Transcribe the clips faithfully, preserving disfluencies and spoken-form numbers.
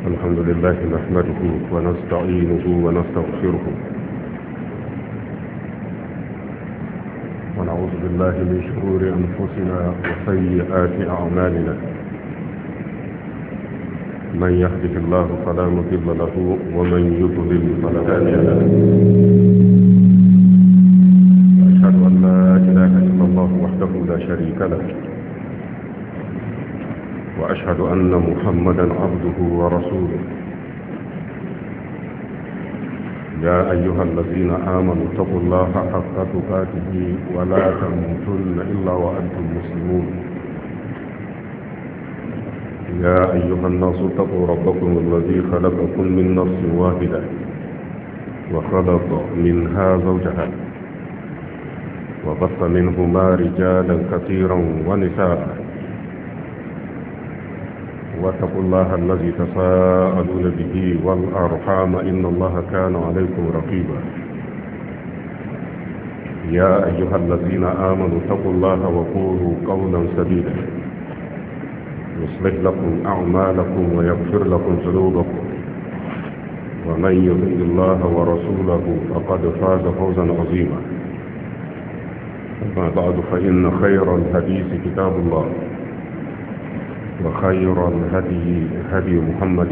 الحمد لله نحمده ونستعينه ونستغفره ونعوذ بالله من شرور أنفسنا وسيئات أعمالنا. من يهده الله فلا مضل له ومن يضلل فلا هادي له. أشهد أن لا إله إلا الله وحده لا شريك له، وأشهد أن محمدا عبده ورسوله. يا أيها الذين آمنوا اتقوا الله حق تقاته ولا تموتن إلا وأنتم مسلمون. يا أيها الناس اتقوا ربكم الذي خلقكم من نفس واحدة وخلق منها زوجها وبث منهما رجالا كثيرا ونساء. واتقوا الله الذي تساءلون به والأرحام إن الله كان عليكم رقيبا. يا أيها الذين آمنوا اتقوا الله وقولوا قولا سديدا يصلح لكم أعمالكم ويغفر لكم ذنوبكم، ومن يطع الله ورسوله فقد فاز فوزا عظيما. أما بعد فإن خير الحديث كتاب الله، وخير الهدي هدي محمد،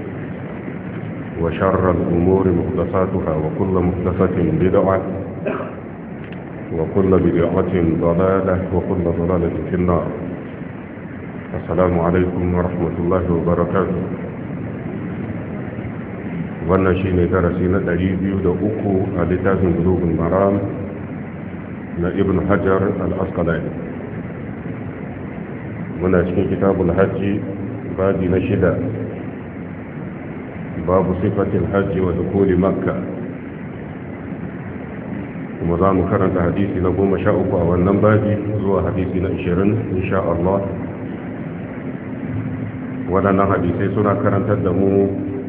وشر الأمور محدثاتها وكل محدثة بدعة وكل بدعة ضلالة وكل ضلالة في النار. السلام عليكم ورحمة الله وبركاته. wannan shi ne darasi na ɗari biyu da uku a littafin Bulughul Maram na Ibn Hajar al-Asqalani. muna cikin kitabul hajji babi na shida, babu sifatil hajji wa dukuli makka, kuma za mu karanta hadisi na goma sha uku a wannan babi zuwa hadisi na ishirin insha Allah. waɗannan hadisai suna karantar da mu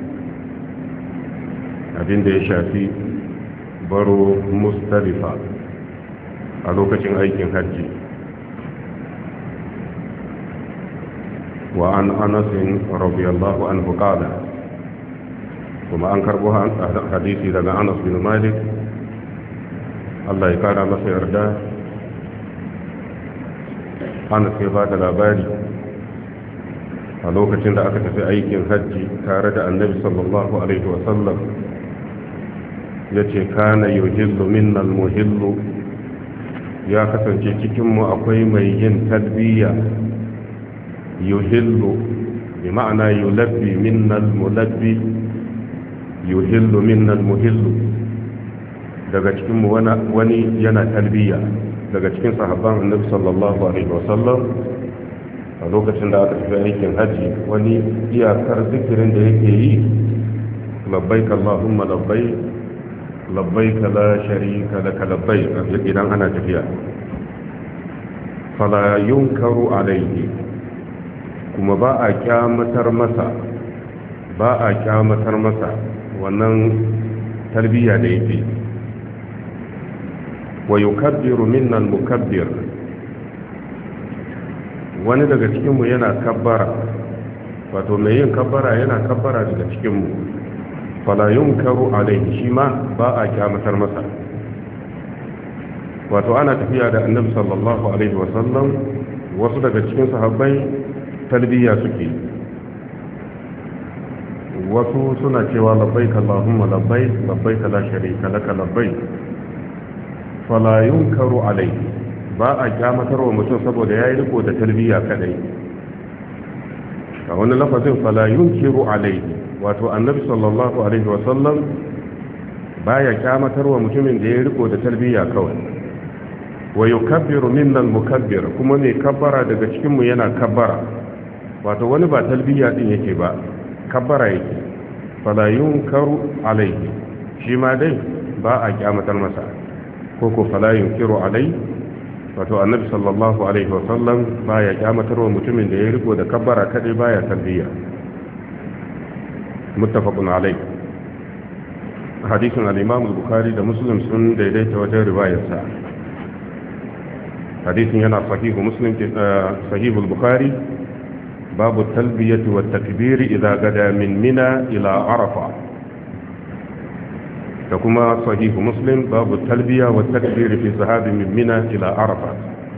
abinda ya shafi baro Muzdalifa a lokacin aikin hajji. وعن أنس رضي الله عنه قال، وما أنكر بها حديثي لنا أنس بن مالك الله يقال على سيردا. أنس يباد الأباري a lokacin da aka tafi aikin hajji tare da annabi sallallahu alaihi wasallam ya ce kana yuhillu minnal muhillu, ya kasance cikinmu akwai mai yin talbiya. yuhillu bi ma'ana yulabbi minnal mulabbi, yuhillu minnal muhillu. daga cikinmu wani yana talbiya daga cikin sahabban annabi sallallahu alaihi wasallam. a lokacin da aka tafi aikin haji, wani iyakar zikirin da yake yi labbaik Allahumma labbaik labbaik la sharika laka labbaik idan ana tafiya. fala yunkaru alayhi, kuma ba a kyamatar masa ba a kyamatar masa wannan talbiya da yake. wa yukabbiru minna al-mukabbir, wani daga cikinmu yana kabbara, wato mai yin kabbara yana kabbara daga cikinmu. fala yunkaru alaihi, shi ma ba a kyamatar masa. wato ana tafiya da annabi sallallahu alaihi wasallam, wasu daga cikin sahabbai talbiya suke, wasu suna cewa labbaik Allahumma labbaik labbaik la sharika laka labbaik. fala yunkaru alaihi, ba a kyamatar wa mutum saboda ya yi riko da talbiya kadai. a wani lafazin fala yunkiru alaihi, wato annabi sallallahu alaihi wasallam ba ya kyamatar wa mutumin da ya yi riko da talbiya kawai. wa yukabbiru minna al-mukabbir, kuma mai kabbara daga cikinmu yana kabbara, wato wani ba talbiya din yake ba, kabbara yake. fala yunkaru alaihi, shi ma dai ba a kyamatar masa, ko ko fala yunkiru alaihi, wato annabi sallallahu alaihi wasallam baya kyamatar wa mutumin da ya riko da kabbara kadai baya talbiya. muttafaqun alaihi. hadisin al-imam al-bukhari da muslim sun daidaita wajen riwayarsa. hadisin yana sahihu muslim sahihu al-bukhari babu talbiyati wa takbiri idza gada min mina ila arafa da kuma sahihu muslim babu talbiya wa takbiri fi zahabi min mina ila arafa.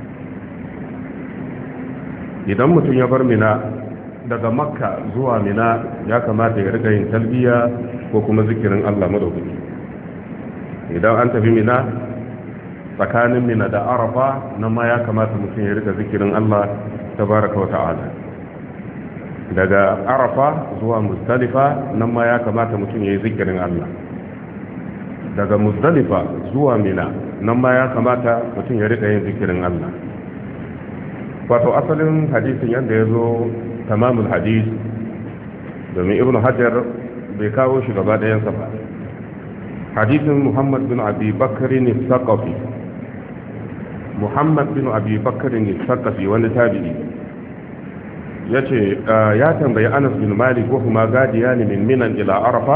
idan mutum ya bar mina daga makka zuwa mina ya kamata ya riga yin talbiya ko kuma zikirin Allah madaukaki. idan an tafi mina tsakanin mina da arafa nan ma ya kamata mutum ya riga zikirin Allah tabaraka wa ta'ala. daga arafa zuwa muzdalifa nan ma ya kamata mutum ya yi zikirin Allah. daga muzdalifa zuwa mina nan ma ya kamata mutum ya riga yin zikirin Allah. wato asalin hadisin yadda ya zo tamamul hadis, domin ibn hajar bai kawo shi gaba ɗayansa ba. hadisin muhammad bin abi bakarin saqafi muhammad bin abi bakarin saqafi wani tabi'i ya ce ya tambayi anas bin malik wa huma gadiya ne min minan ila arafa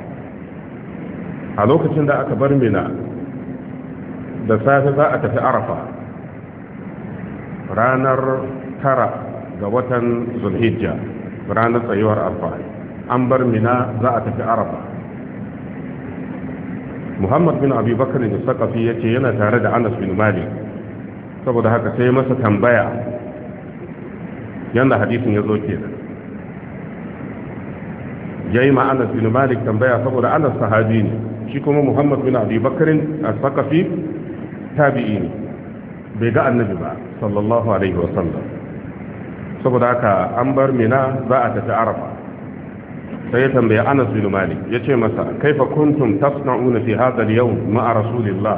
a lokacin da aka bar mina da safe za a tafi arafa ranar tara ga watan zulhijja ranar tsayuwar arfa an bar mina za a tafi arafa. muhammad bin abi bakar da sakafi ya ce yana tare da anas bin malik, saboda haka sai masa tambaya yadda hadisin ya zo ke ya yi ma anas bin malik tambaya saboda anas sahabi ne, shi kuma muhammad bin abi bakar a sakafi tabi'i ne, bai ga annabi ba sallallahu alaihi wasallam. saboda haka an bar mina za a tafi arafa. sai ya tambaye anas bin malik ya ce masa kaifa kuntum tasna'una fi hadha al-yawm ma'a rasulillah,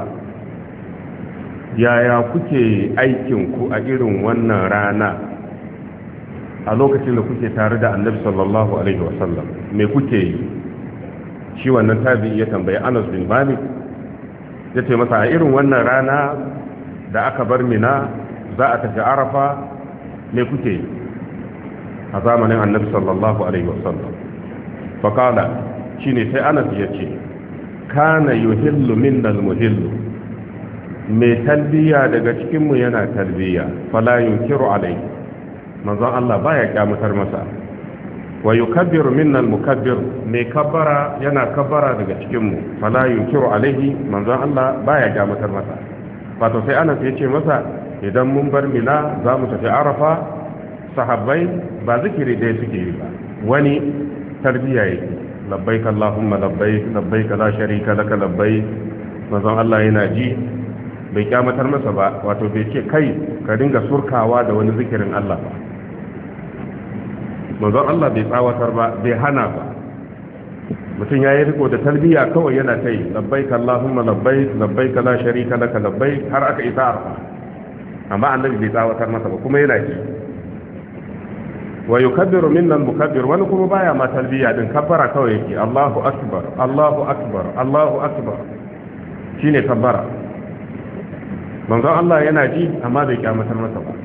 yaya kuke aikin ku a irin wannan rana a lokacin da kuke tare da annabi sallallahu alaihi wasallam, me kuke yi? shi wannan tabi'i ya tambaye anas bin malik ya ce masa a irin wannan rana da aka bar mina za a tafi arafa me kuke yi a zamanin annabi sallallahu alaihi wasallam? faƙala shi ne sai anas ya ce kana yuhillu minnal muhillu, mai talbiya daga cikinmu yana talbiya fala yunkiru alai, manzon Allah baya kyamatar masa. wa yukabbiru minnal mukabbir, mai kabbara yana kabbara daga cikinmu fala yunkiru alaihi, manzon Allah baya kyamatar masa. wato sai anas ya ce masa idan mun bar mina za mu tafi arafa, sahabbai ba zikiri ɗaya suke yi ba, wani tarbiya yake labbaik allahumma labbaik labbaik la sharika laka labbaik. manzon Allah yana ji bai kyamatar masa ba, wato bai ce kai ka dinga surkawa da wani zikirin Allah ba. manzon Allah bai tsawatar ba, bai hana ba. mutum ya yi riko da talbiya kawai yana ta yi labbaik allahumma labbaik labbaik la sharika laka labbaik har aka isa arfa, amma annabi bai tsawatar masa ba kuma yana ji. wa yukabbiru minna al-mukabbir, wani kuma baya ma talbiya din kabbara kawai yake Allahu akbar Allahu akbar Allahu akbar, shine kabbara. manzon Allah yana ji amma bai kyamatar masa ba,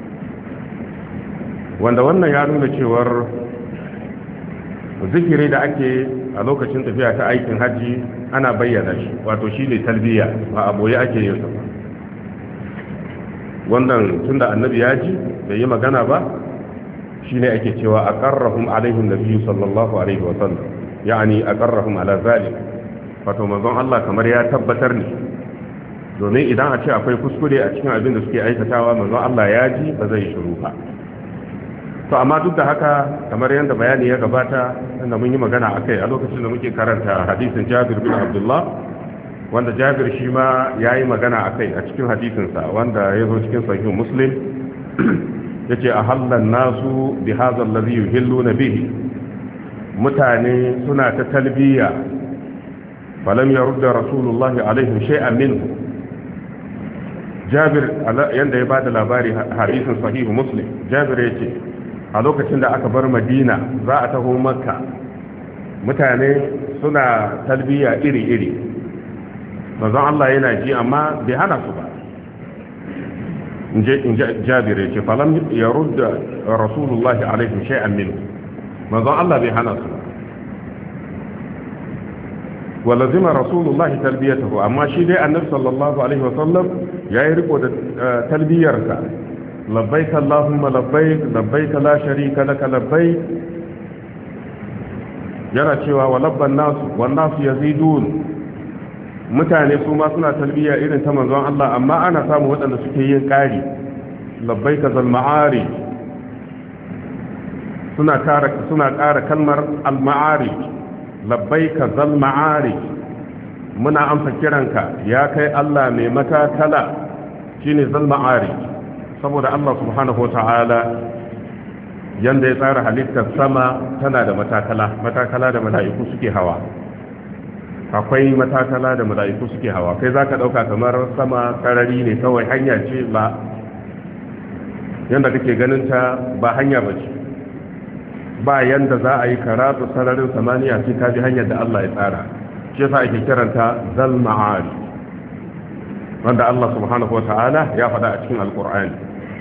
wanda wannan ya nuna cewar zikiri da ake a lokacin tafiya ta aikin haji ana bayyana shi, wato shine talbiya ba a boye ake yin sa ba. wannan tunda annabi ya ji bai yi magana ba, shine ake cewa aqarrahum alaihim nabiyyu sallallahu alaihi wa sallam, yani aqarrahum ala zalik, wato manzon Allah kamar ya tabbatar ne, domin idan a ce akwai kuskure a cikin abin da suke aikatawa manzon Allah ya ji ba zai shiru ba. to amma duk da haka kamar yadda bayani ya gabata inda mun yi magana akai a lokacin da muke karanta hadisin Jabir bin Abdullah, wanda Jabir shi ma yayi magana akai a cikin hadisinsa wanda ya zo cikin sahih Muslim. yace ahallan nasu bi hadha alladhi yuhilluna bihi, mutane suna ta talbiya falam yarudda rasulullahi alaihim shay'an minhu. Jabir yanda ya bada labari hadisin sahih Muslim, Jabir yace a lokacin da aka bar Madina za a taho Makka, mutane suna talbiya iri-iri, manzon Allah yana ji amma bai hana su ba. in Jabir ya ce falam ya rudda rasulullahi alaihi shay'an minhu, manzon Allah bai hana su wa lazima rasulullahi talbiyatahu, amma shi dai annabi sallallahu alaihi wasallam yayi riko da talbiyarsa labbaik Allahumma labbaik labbaik la sharika laka labbaik yana cewa wa labban nasu wan nasu yazidun mutane su ma suna talbiya irin ta manzon Allah amma ana samu waɗanda suke yin ƙari labbaik zal ma'ari suna ƙara suna ƙara kalmar al ma'ari labbaik zal ma'ari muna amsa kiranka ya kai Allah mai matakala shine zal ma'ari saboda Allah subhanahu wata'ala yanda ya tsara halittar sama tana da matakala matakala da mala'iku suke hawa akwai matakala da mala'iku suke hawa kai zaka dauka kamar sama karari ne kawai hanya ce ba yanda kake ganin ta ba hanya bace ba yanda za a yi karatu sararin samaniya sai ka bi hanyar da Allah ya tsara shi yasa ake kiranta zal ma'ari wanda Allah subhanahu wata'ala ya faɗa a cikin alqur'ani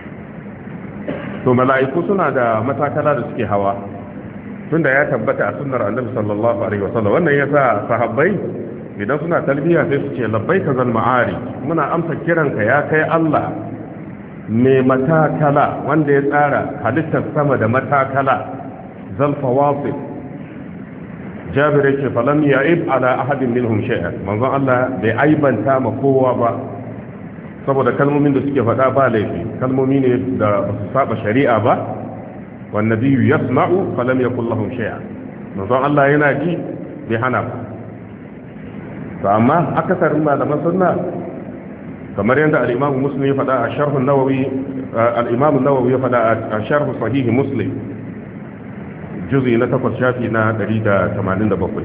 to mala'iku suna da matakala da suke hawa tunda ya tabbata a sunnar annabi sallallahu alaihi wasallam wannan yasa sahabbai idan suna talbiya sai su ce labbaika zal ma'ari muna amsa kiranka ya kai Allah mai matakala wanda ya tsara halittar sama da matakala zal fawasil jabir yake falam ya'ib ala ahadin minhum shay'an manzon Allah bai aibanta ma kowa ba saboda kalmomin da suke faɗa ba laifi kalmomi ne da ba su saba shari'a ba wan nabiyyu yasma'u falam yakul lahum shay'an manzon Allah yana ji bai hana ba to amma akasarin malaman sunna kamar yadda al-Imam Muslim ya faɗa a sharh an-Nawawi al-Imam an-Nawawi ya faɗa a sharh sahih Muslim juzi na takwas shafi na ɗari da tamanin da bakwai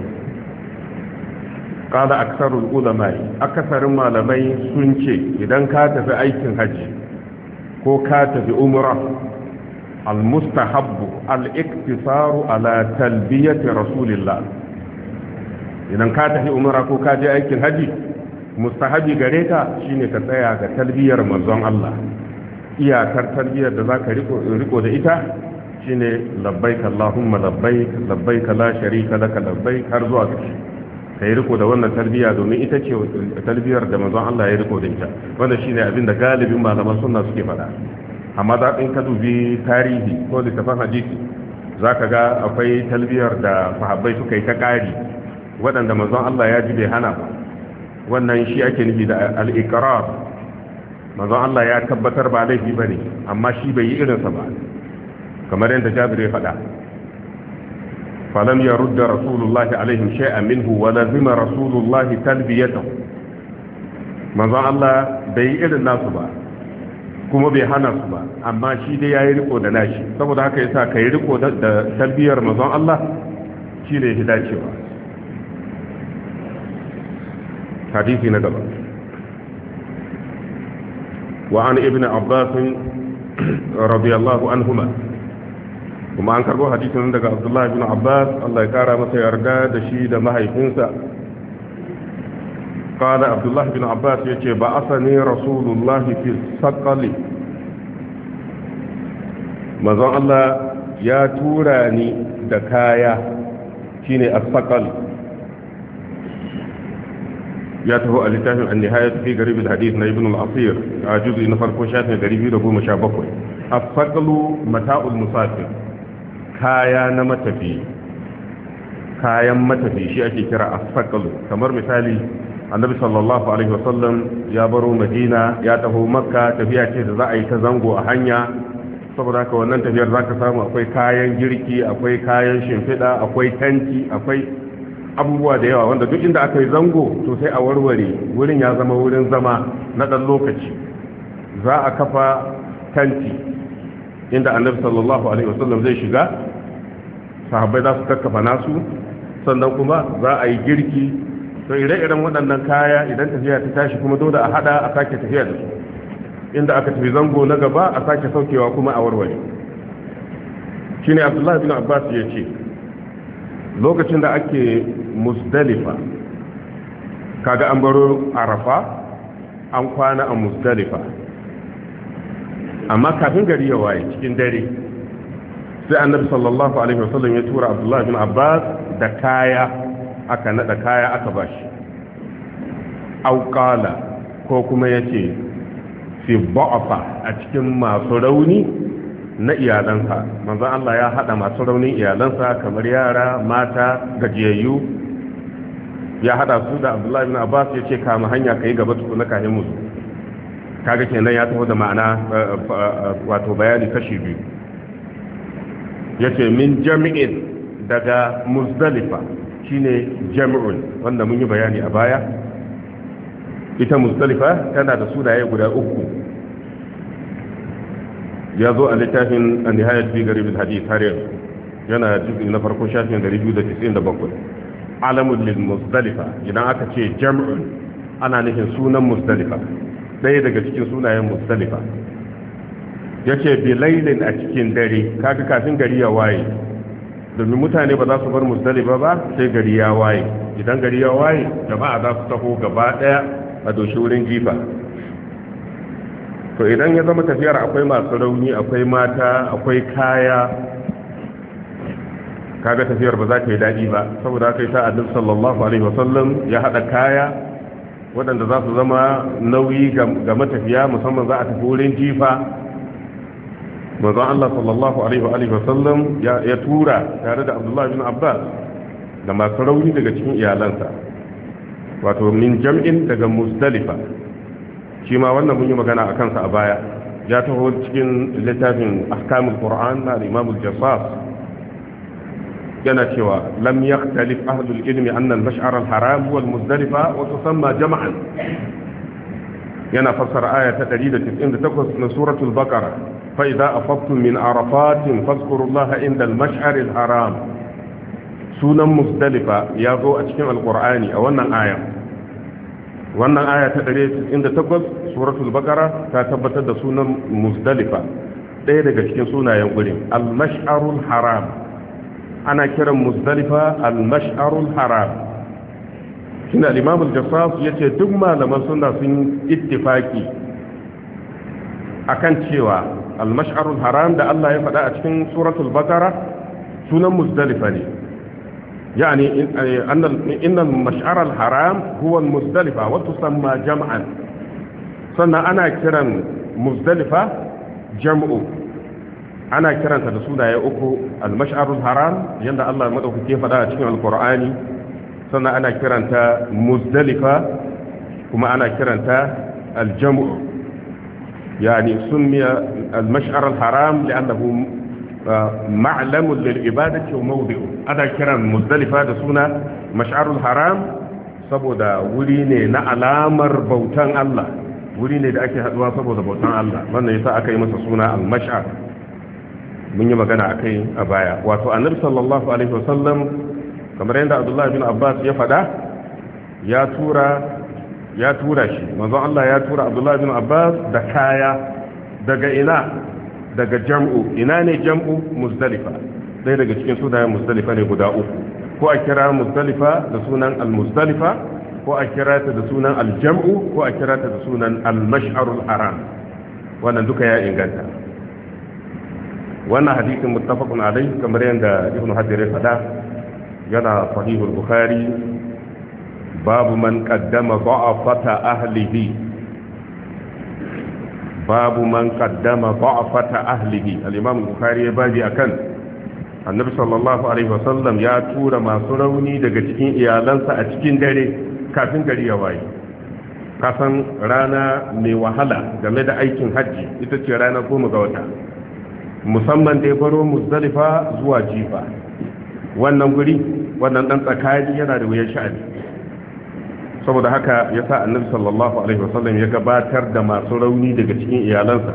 ƙada aksarul ulamai akasarin malamai sun ce idan ka tafi aikin hajji ko ka tafi umra al-mustahabbu al-iktisaru ala talbiyati rasulillah idan ka tafi umra ko ka je aikin hajji mustahabi gare ka shine ka tsaya ga talbiyar manzon Allah iyakar talbiyar da zaka riko riko da ita shine labbaik Allahumma labbaik labbaik la sharika laka labbaik har zuwa ƙarshe kai riko da wannan talbiya domin ita ce talbiyar da manzon Allah ya riko da ita wanda shine abin da galibin malaman sunna suke faɗa amma da in ka dubi tarihi ko littafin hadisi zaka ga akwai talbiyar da sahabbai suka yi ta ƙari waɗanda manzon Allah ya ji bai hana ba wannan shi ake nufi da al-iqrar manzon Allah ya tabbatar ba laifi bane amma shi bai yi irinsa ba kamar yadda Jabir ya faɗa falam yarudda rasulullahi alaihim shay'an minhu wa lazima rasulullahi talbiyatahu manzon Allah bai yi irin nasu ba kuma bai hana su ba amma shi dai yayi riko da nashi saboda haka yasa kai riko da talbiyar manzon Allah shine ya dacewa hadisi na gaba wa an ibn abbas radiyallahu anhuma kuma an karbo hadisin daga abdullahi ibn abbas Allah ya kara masa yarda da shi da mahaifinsa qala abdullahi ibn abbas yace ba asani rasulullahi fi saqali manzon Allah ya tura ni da kaya shine as-saqal ya taho a littafin an-nihayat fi garib al-hadith na ibn al-asir a juz'i na farko shafin dari biyu da goma sha bakwai as-saqalu mata'ul musafir kaya na matafi kayan matafi shi ake kira as-saqalu kamar misali annabi sallallahu alaihi wasallam ya baro madina ya taho makka tafiya ce da za a yi ta zango a hanya saboda haka wannan tafiyar zaka samu akwai kayan girki akwai kayan shimfiɗa akwai tanti akwai abubuwa da yawa wanda duk inda aka yi zango to sai a warware wurin ya zama wurin zama na ɗan lokaci za a kafa tanti inda annabi sallallahu alaihi wasallam zai shiga sahabbai za su kakkafa nasu sannan kuma za a yi girki to ire-iren waɗannan kaya idan tafiya ta tashi kuma dole a hada a sake tafiya da su inda aka tafi zango na gaba a sake saukewa kuma a warware shine abdullahi bin abbas ya ce lokacin da ake musdalifa kaga an baro arafa an kwana a musdalifa amma kafin gari ya waye cikin dare sai annabi sallallahu alaihi wasallam ya tura abdullahi bin abbas da kaya aka nada kaya aka bashi au qala ko kuma yace fi ba'afa a cikin masu rauni na iyalansa. Manzon Allah ya hada masu raunin iyalansa kamar yara, mata, gajiyayyu, ya hada su da Abdullahi bin Abbas ya ce kama hanya kai gaba tukuna kahin musu. Kaga kenan ya taho da ma'ana wato bayani kashi biyu. Yace min jami'in daga Muzdalifa shine jami'un wanda mun yi bayani a baya. Ita Muzdalifa tana da sunaye guda uku. Ya zo a littafin an-nihayat fi garib al-hadith har yanzu yana cikin na farko shafin dari biyu da tis'in da bakwai. Alamul lil Muzdalifa idan aka ce jam'un ana nufin sunan Muzdalifa, ɗaya daga cikin sunayen Muzdalifa. Yace bi lailin a cikin dare, kaga kafin gari ya waye, domin mutane ba za su bar Muzdalifa ba sai gari ya waye. Idan gari ya waye jama'a za su taho gaba ɗaya a doshi wurin jifa. To idan ya zama tafiyar akwai masu rauni, akwai mata, akwai kaya, kaga tafiyar ba za ta yi daɗi ba. Saboda haka yasa Annabi sallallahu alaihi wasallam ya hada kaya waɗanda za su zama nauyi ga matafiya, musamman za a tafi wurin jifa. Manzon Allah sallallahu alaihi wasallam ya tura tare da Abdullah bin Abbas da masu rauni daga cikin iyalansa, wato min jam'in daga Muzdalifa. Shi ma wannan mun yi magana a kansa a baya, ya taho cikin littafin ahkamul Qur'an na Imam al-Jassas, yana cewa lam yakhtalif ahlul ilmi anna al-mash'ar al-haram huwa al-Muzdalifa wa tusamma jam'an. Yana fassara aya ta ɗari da tis'in da takwas na suratul Baqara, fa idza afaqtum min arafatin fadhkurullaha inda al-mash'ar al-haram. Sunan Muzdalifa ya zo a cikin al-Qur'ani a wannan aya. Wannan aya ta ɗari da tis'in da takwas suratul Baqara ta tabbatar da sunan Muzdalifa, ɗaya daga cikin sunayen gurin al-mash'arul haram. Ana kiran Muzdalifa al-mash'arul haram. Shine al-Imam al-Jassas yace duk malaman sunna sun ittifaki akan cewa al-mash'arul haram da Allah ya faɗa a cikin suratul Baqara sunan Muzdalifa ne. يعني أن إن المشعر الحرام هو المزدلفة وتسمى جمعا. صنع أنا كرن مزدلفة جمع، أنا كرن تدسونا يأكو المشعر الحرام يند الله مدعوك كيف دا أشكي القرآن. صنع أنا كرن مزدلفة كما أنا كرن الجمع، يعني سمي المشعر الحرام لأنه ma'lamun lil ibadati wa mawdi'u. Ana kiran Muzdalifa da suna mash'arul haram saboda wuri ne na alamar bautan Allah, wuri ne da ake haduwa saboda bautan Allah. Wannan yasa aka yi masa suna al-mash'ar. Mun yi magana akai a baya. Wato Annabi sallallahu alaihi wasallam kamar yadda Abdullah bin Abbas ya faɗa, ya tura ya tura shi. Manzon Allah ya tura Abdullah bin Abbas da kaya daga ina? Daga jam'u. Ina ne jam'u? Muzdalifa. Ɗaya daga cikin sunayen Muzdalifa ne guda uku, ko a kira Muzdalifa da sunan al-Muzdalifa, ko a kira ta da sunan al-jam'u, ko a kira ta da sunan al-mash'arul haram. Wannan duka ya inganta. Wannan hadisin muttafaqun alai kamar yadda Ibn Hajar ya faɗa, yana sahihul Bukhari, babu man qaddama da'afata ahlihi. babu man qaddama da'afata ahlihi. al-Imam al-Bukhari ya baji akan Annabi sallallahu alaihi wasallam ya tura masu rauni daga cikin iyalansa a cikin dare kafin gari ya waye. Kasan rana mai wahala game da aikin hajji ita ce rana goma ga wata, musamman da ya baro Muzdalifa zuwa Jifa. Wannan guri, wannan dan tsakani yana da wuyan sha'ani. Saboda haka ya sa Annabi sallallahu alaihi wasallam ya gabatar da masu rauni daga cikin iyalansa.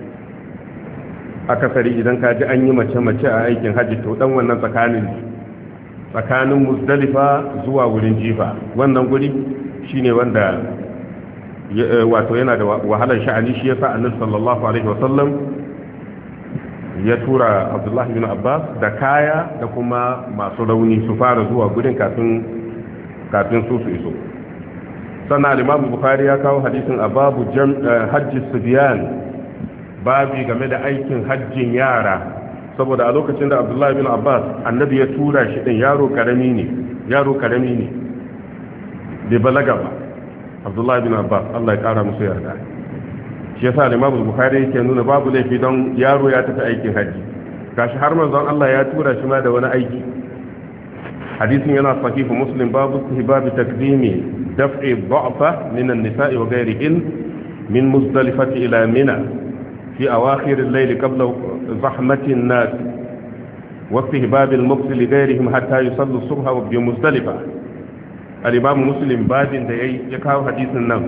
Akasari idan ka ji an yi mace-mace a aikin hajji, to dan wannan tsakanin tsakanin Muzdalifa zuwa wurin Jifa, wannan guri shine wanda wato yana da wahalar sha'ani. Shi yasa Annabi sallallahu alaihi wasallam ya tura Abdullah bin Abbas da kaya da kuma masu rauni su fara zuwa gurin kafin kafin su su iso. Sannan al-Imam Bukhari ya kawo hadisin a babu hajji subyan, babi game da aikin hajjin yara, saboda a lokacin da Abdullah bin Abbas Annabi ya tura shi din yaro karami ne yaro karami ne bai balaga ba. Abdullah bin Abbas Allah ya kara musu yarda shi yasa Imam Bukhari yake nuna babu laifi don yaro ya tafi aikin haji gashi har manzon Allah ya tura shi ma da wani aiki hadisin yana sahih Muslim babu istihbab taqdimi daf'i dha'fa min an-nisa'i wa ghayrihin min Muzdalifah ila Mina fi awakhir al-layl qabla zahmati an-nas wa istihbab al-mukth li ghayrihim hatta yusallu as-subha bi Muzdalifah al-Imam Muslim babin da ya kawo hadisin nan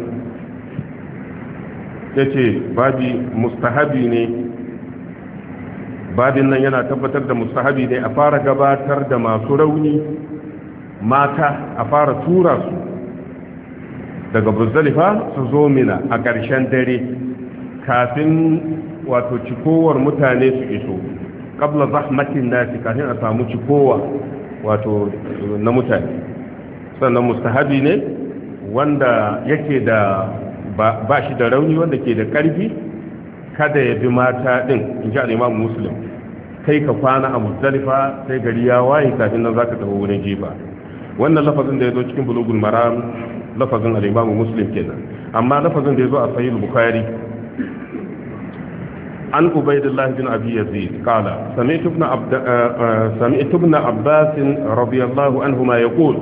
yace babi mustahabi ne babin nan yana tabbatar da mustahabi ne a fara gabatar da masu rauni mata a fara tura su daga Muzdalifa su zo Mina a ƙarshen dare kafin wato cikowar mutane su iso qabla zahmatin nasi kafin a samu cikowa wato na mutane sannan mustahabi ne wanda yake da ba shi da rauni wanda ke da ƙarfi kada ya bi mata din in ji al-Imam Muslim kai ka kwana a Muzdalifa sai gari ya waye kafin nan zaka tafi wurin jifa wannan lafazin da yazo cikin Bulughul Maram lafazin al-Imam Muslim kenan amma lafazin da yazo a Sahih Bukhari an Ubaydullah bin Abi Yazid qala sami'tu ibn Abd sami'tu ibn Abbas radiyallahu anhuma yaqul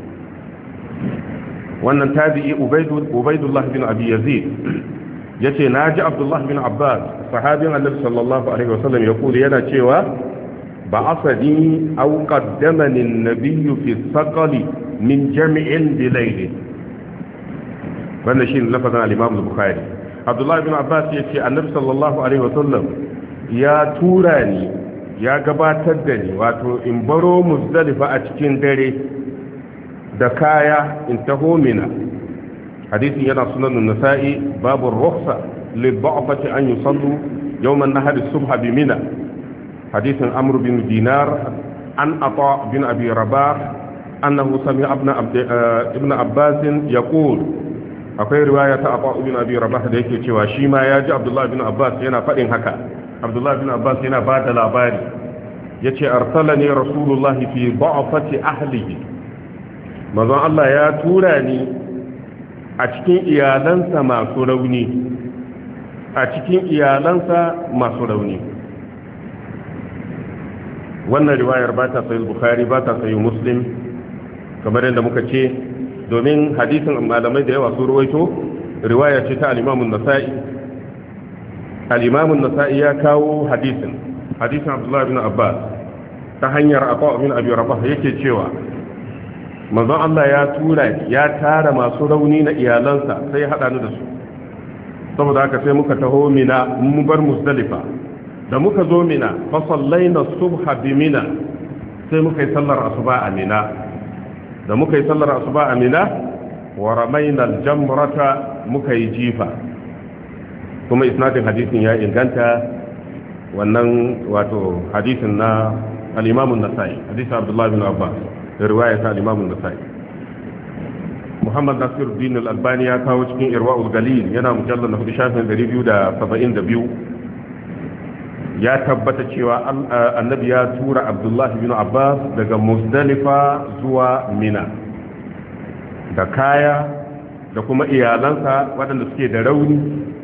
wannan tabi'i Ubaydullah bin Abi Yazid yace naji Abdullah bin Abbas sahabin Annabi sallallahu alaihi wasallam ya kula yana cewa ba'athani aw qaddamani an-nabiy fi saqali min jam'in bilayl wannan shi lafazin al-Imam al-Bukhari Abdullah bin Abbas yace Annabi sallallahu alaihi wasallam ya tura ni ya gabatar da ni wato in baro Muzdalifa a cikin dare da kaya in taho Mina hadisin yana sunan nasa'i babu rukhsa lidha'fati an yusallu yawm an-nahar as-subha bi Mina hadisin Amr bin Dinar an Ata bin Abi Rabah annahu sami'a ibn ibn Abbas yaqul akwai riwaya ta Ata bin Abi Rabah da yake cewa shi ma ya ji Abdullah bin Abbas yana fadin haka Abdullah bin Abbas yana bada labari yace arsalani rasulullahi fi dha'fati ahlihi mazan Allah ya tura ni a cikin iyalansa masu rauni a cikin iyalansa masu rauni wannan riwayar ba ta sayi Bukhari ba ta sayi Muslim kamar yadda muka ce domin hadisin malamai da yawa su ruwaito riwaya ce ta al-Imam an-Nasa'i al-Imam an-Nasa'i ya kawo hadisin hadisin Abdullah bin Abbas ta hanyar Ata bin Abi Rabah yake cewa manzon Allah ya tura ya tara masu rauni na iyalansa sai ya hada ni da su saboda haka sai muka taho Mina mun bar Muzdalifa da muka zo Mina fa sallaina subha bi Mina sai muka yi sallar asuba a Mina da muka yi sallar asuba a Mina wa ramaina al-jamrata muka yi jifa kuma isnadin hadisin ya inganta wannan wato hadisin na al-Imam an-Nasa'i hadisin Abdullah bin Abbas riwaya ta al-Imam an-Nasa'i Muhammad Nasiruddin al-Albani ya kawo cikin Irwaul Galil yana mujallal na shafin dari biyu da saba'in da biyu ya tabbata cewa annabi ya tura Abdullah bin Abbas daga Muzdalifa zuwa Mina da kaya da kuma iyalansa waɗanda suke da rauni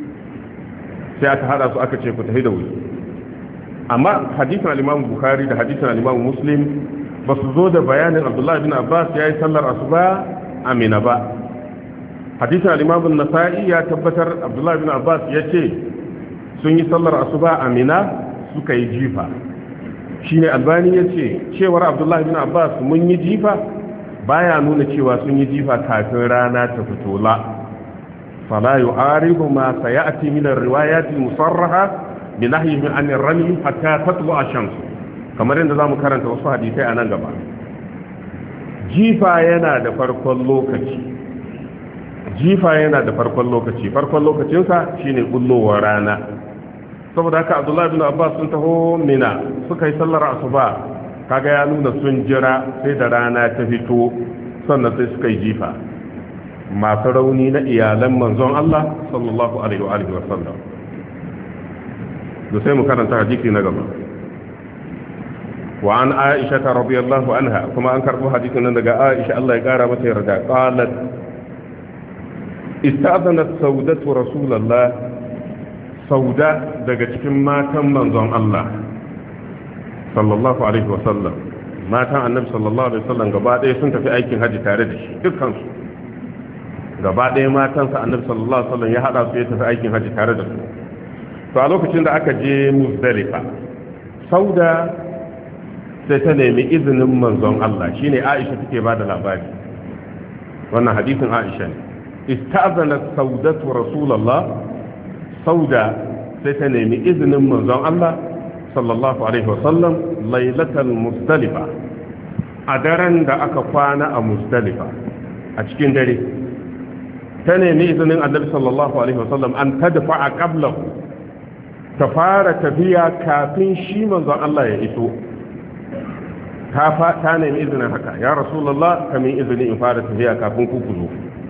sai aka hada su aka ce ku tafi da wuri amma hadisin al-Imam Bukhari da hadisin al-Imam Muslim ba su zo da bayanin Abdullah bin Abbas ya yi sallar asuba a Mina ba hadisin al-Imam an-Nasa'i ya tabbatar Abdullah bin Abbas ya ce sun yi sallar asuba a Mina suka yi jifa shine Albani ya ce cewar Abdullah bin Abbas mun yi jifa baya nuna cewa sun yi jifa kafin rana ta fito la fala yu'aribu ma sayati min ar-riwayat al-musarraha bi nahyihi an ar-ramy hatta tatlu ash-shams kamar yadda zamu karanta wasu hadisai a nan gaba jifa yana da farkon lokaci jifa yana da farkon lokaci farkon lokacinsa shine bullowar rana saboda haka Abdullah bin Abbas sun taho Mina suka yi sallar asuba kaga ya nuna sun jira sai da rana ta fito sannan sai suka yi jifa masu rauni na iyalan manzon Allah sallallahu alaihi wa alihi wasallam da sai mu karanta hadisi na gaba wa an Aisha radhiyallahu anha kuma an karbo hadisin nan daga Aisha Allah ya kara mata yarda qalat ista'zanat saudatu rasulullah sauda daga cikin matan manzon Allah sallallahu alaihi wasallam, matan annabi sallallahu alaihi wasallam gaba ɗaya sun tafi aikin haji tare da shi dukkansu, gaba ɗaya matansa annabi sallallahu alaihi wasallam ya hada su ya tafi aikin haji tare da su. To a lokacin da aka je Muzdalifa, sauda sai ta nemi izinin manzon Allah, shine Aisha take ba da labari, wannan hadisin Aisha ne. Ista'zanat saudatu rasulullah, sauda sai ta nemi izinin manzon Allah sallallahu alaihi wasallam lailatul Muzdalifa, a daren da aka kwana a Muzdalifa a cikin dare ta nemi izinin annabi sallallahu alaihi wasallam an tadfa a qablahu, ta fara tafiya kafin shi manzon Allah ya iso. ta ta nemi izinin haka, ya rasulullah kamin izini in fara tafiya kafin ku ku zo.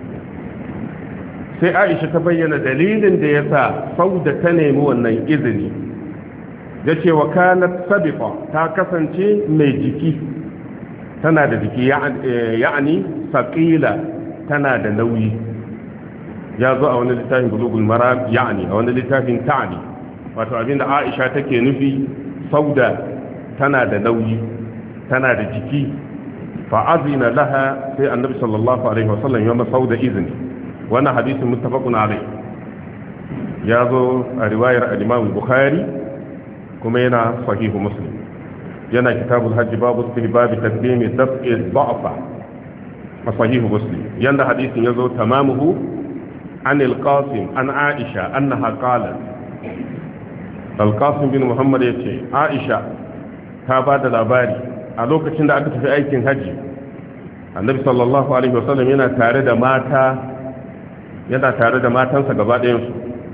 Sai Aisha ta bayyana dalilin da yasa sauda ta nemi wannan izini, yace wa kanat sabiqa, ta kasance mai jiki, tana da jiki, ya'ani saqila, tana da nauyi. Ya zo a wani littafin bulugul maram, ya'ani a wani littafin ta'ani, wato abinda Aisha take nufi sauda tana da nauyi, tana da jiki. Fa azina laha, sai annabi sallallahu alaihi wasallam ya masa sauda izini. Wannan hadisin muttafaqun alaihi, ya zo a riwayar al-Imam Bukhari kuma yana sahihu Muslim, yana kitabul hajj babu istihbab taqdim daf'i dha'fa a sahihu Muslim. Yanda hadisin ya zo tamamuhu an al-Qasim an Aisha annaha qalat, al-Qasim bin Muhammad yace Aisha ta ba da labari a lokacin da aka tafi aikin haji, annabi sallallahu alaihi wasallam yana tare da mata yana tare da matansa gaba ɗayansu.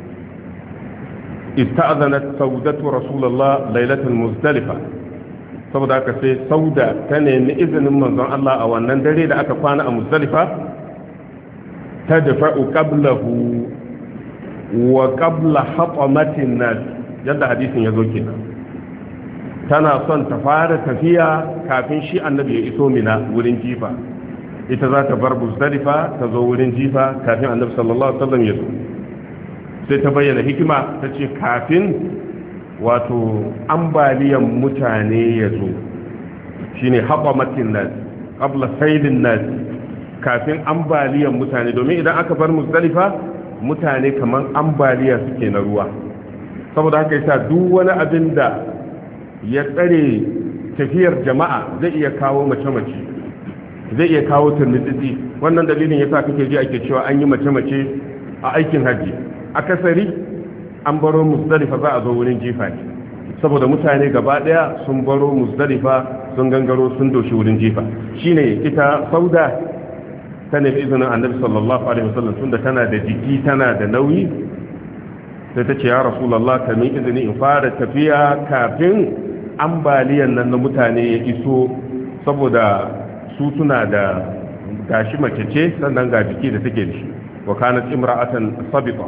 Ista'azanat saudatu rasulullah lailatul Muzdalifa, saboda aka sai sauda ta nemi izinin manzon Allah a wannan dare da aka kwana a Muzdalifa, ta dafa'u qablahu wa qabla hatamatin nas, yadda hadisin ya zo kenan. Tana son ta fara tafiya kafin shi annabi ya iso Mina wurin jifa, ita za ta bar Muzdalifa ta zo wurin jifa kafin annabi sallallahu alaihi wasallam ya zo. Sai ta bayyana hikima, ta ce kafin wato ambaliyan mutane ya zo, shine habamatin nas qabla saydin nas, kafin ambaliyan mutane, domin idan aka bar Muzdalifa mutane kaman ambaliya suke na ruwa. Saboda haka yasa duk wani abin da ya tsare tafiyar jama'a zai iya kawo mace-mace, zai iya kawo turmitsitsi. Wannan dalilin yasa kake ji ake cewa an yi mace-mace a aikin haji. Akasari an baro Muzdalifa za a zo wurin jifa ne, saboda mutane gaba daya sun baro Muzdalifa sun gangaro sun doshi wurin jifa. Shine ita sauda ta nemi izinin annabi sallallahu alaihi wasallam, tunda tana da jiki tana da nauyi, sai ta ce ya rasulullah ka min izini in fara tafiya kafin ambaliyan nan na mutane ya iso, saboda su suna da gashi mace ce sannan ga jiki da take da shi. Wa kanat imra'atan sabita,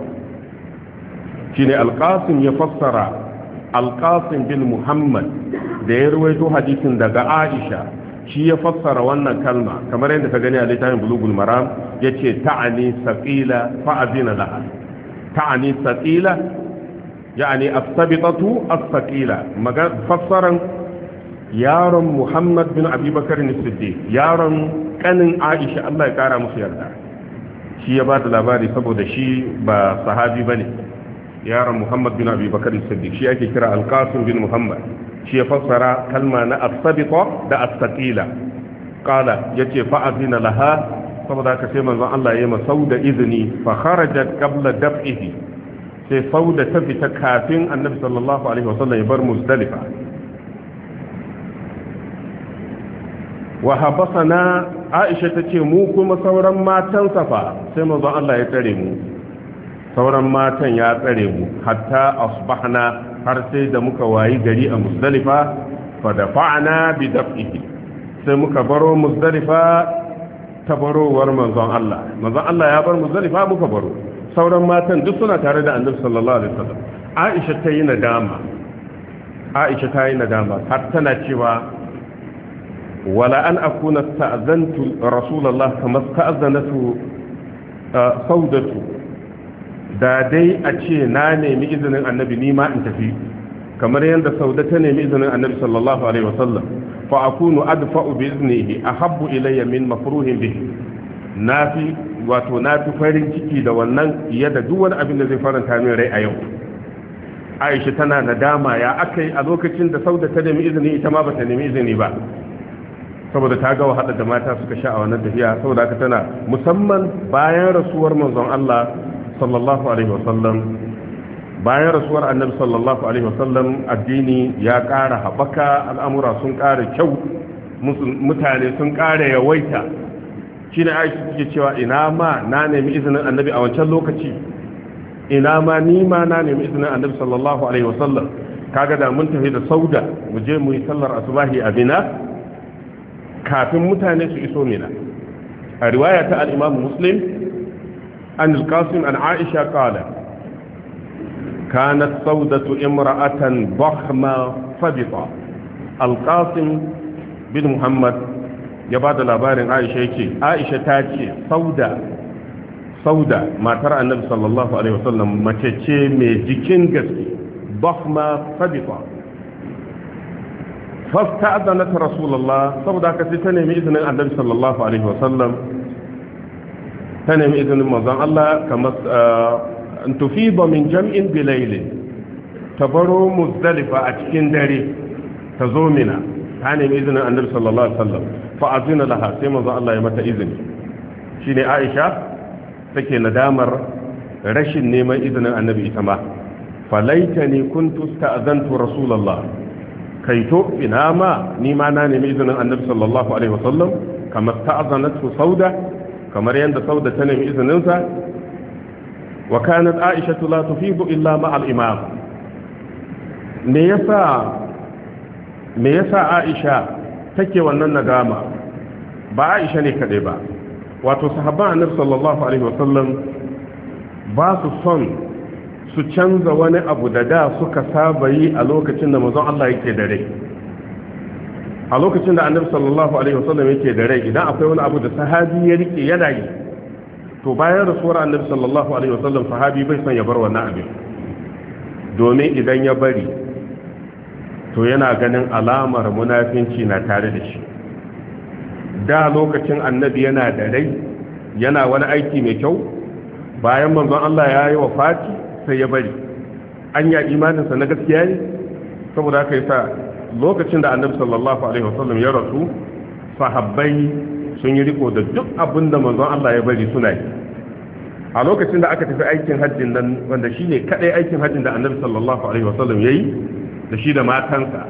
shine al-Qasim ya fassara, al-Qasim bin Muhammad da ya rawaito hadisin daga Aisha, shi ya fassara wannan kalma kamar yadda ka gani a littafin Bulughul Maram, yace ta'ani saqila fa azina laha. ta'ani saqila yani as-sabitatu as-saqila, maga fassaran yaron Muhammad bin Abi Bakar as-Siddiq, yaron kanin Aisha Allah ya kara musu yarda, shi ya ba da labari saboda shi ba sahabi bane. Yaron Muhammad bin Abi Bakar as-Siddiq shi ake kira al-Qasim bin Muhammad, shi ya fassara kalma na as-sabita da as-saqila. Qala yace fa azina laha, saboda ka sai manzon Allah ya masa sauda izini, fa kharajat qabla daf'ihi, sai sauda ta fita kafin annabi sallallahu alaihi wasallam ya bar Muzdalifa. Wa habasana, Aisha tace mu kuma sauran matan safa sai manzon Allah ya tsare mu, sauran matan ya tsare mu hatta asbahna, har sai da muka wayi gari a Muzdalifa. Fa dafa'na bi daf'ihi, sai muka baro Muzdalifa ta barowar manzon Allah. Manzon Allah ya bar Muzdalifa muka baro, sauran matan duk suna tare da annabi sallallahu alaihi wasallam. Aisha ta yi nadama, Aisha ta yi nadama har tana cewa wala an akuna sta'zantu rasulullah kama sta'zanatu saudatu, da dai a ce na nemi izinin annabi ni ma in tafi kamar yadda sauda ta nemi izinin annabi sallallahu alaihi wasallam fa akunu adfa'u bi iznihi ahabbu ilayya min mafruhin bihi nafi wato nafi farin ciki da wannan fiye da duk wani abin da zai faranta min rai a yau. Aisha tana nadama ya akai a lokacin da sauda ta nemi izini ita ma bata nemi izini ba saboda ta ga wahalar da mata suka sha a wannan tafiya, saboda haka tana musamman bayan rasuwar manzon Allah sallallahu alaihi wasallam bayan rasuwar annabi sallallahu alaihi wasallam addini ya ƙara haɓaka, al'amura sun ƙara kyau, mutane sun ƙara yawaita. Shine Aisha take cewa ina ma na nemi izinin annabi a wancan lokaci, ina ma ni ma na nemi izinin annabi sallallahu alaihi wasallam. Kaga da mun tafi da sauda mu je mu yi sallar asubahi a Mina kafin mutane su iso Mina. A riwaya ta al-Imam Muslim an al-Qasim an Aisha qala kanat saudatu imra'atan dakhma fabita. Al-Qasim bin Muhammad ya ba da labarin Aisha yake Aisha ta ce sauda sauda matar annabi sallallahu alaihi wasallam mace ce mai jikin gaske dakhma fabita. fasta'adanat rasulullah saboda haka sai ta nemi izinin annabi sallallahu alaihi wasallam ta nemi izinin manzon Allah kamar an tufiba min jam'in bilayl tabaro muzdalifa a cikin dare ta zo Mina, ta nemi izinin annabi sallallahu alaihi wasallam fa azina laha sai manzon Allah ya mata izini. Shine Aisha take nadamar rashin neman izinin annabi ita ma, falaitani kuntu sta'azantu rasulullah, kaito ina ma ni ma na nemi izinin annabi sallallahu alaihi wasallam kamar ta'azanatu sauda, kamar yanda sauda ta nemi izinin sa. Wa kanat Aisha la tufidu illa ma al-imam. Me yasa me yasa Aisha take wannan nadama? Ba Aisha ne kadai ba, wato sahabban annabi sallallahu alaihi wasallam ba su son su canza wani abu da da suka saba yi a lokacin da manzon Allah yake da rai. A lokacin da annabi sallallahu alaihi wasallam yake da rai, idan akwai wani abu da sahabi ya rike yana yi, to bayan rasuwar annabi sallallahu alaihi wasallam sahabi bai son ya bar wannan abin, domin idan ya bari to yana ganin alamar munafinci na tare da shi. Da lokacin annabi yana da rai yana wani aiki mai kyau, bayan manzon Allah ya yi wafati sai ya bari, anya imaninsa na gaskiya ne? Saboda haka yasa lokacin da annabi sallallahu alaihi wasallam ya rasu, sahabbai sun yi riko da duk abin da manzon Allah ya bari suna yi. A lokacin da aka tafi aikin hajjin nan, wanda shine kadai aikin hajjin da annabi sallallahu alaihi wasallam yayi da shi da matansa,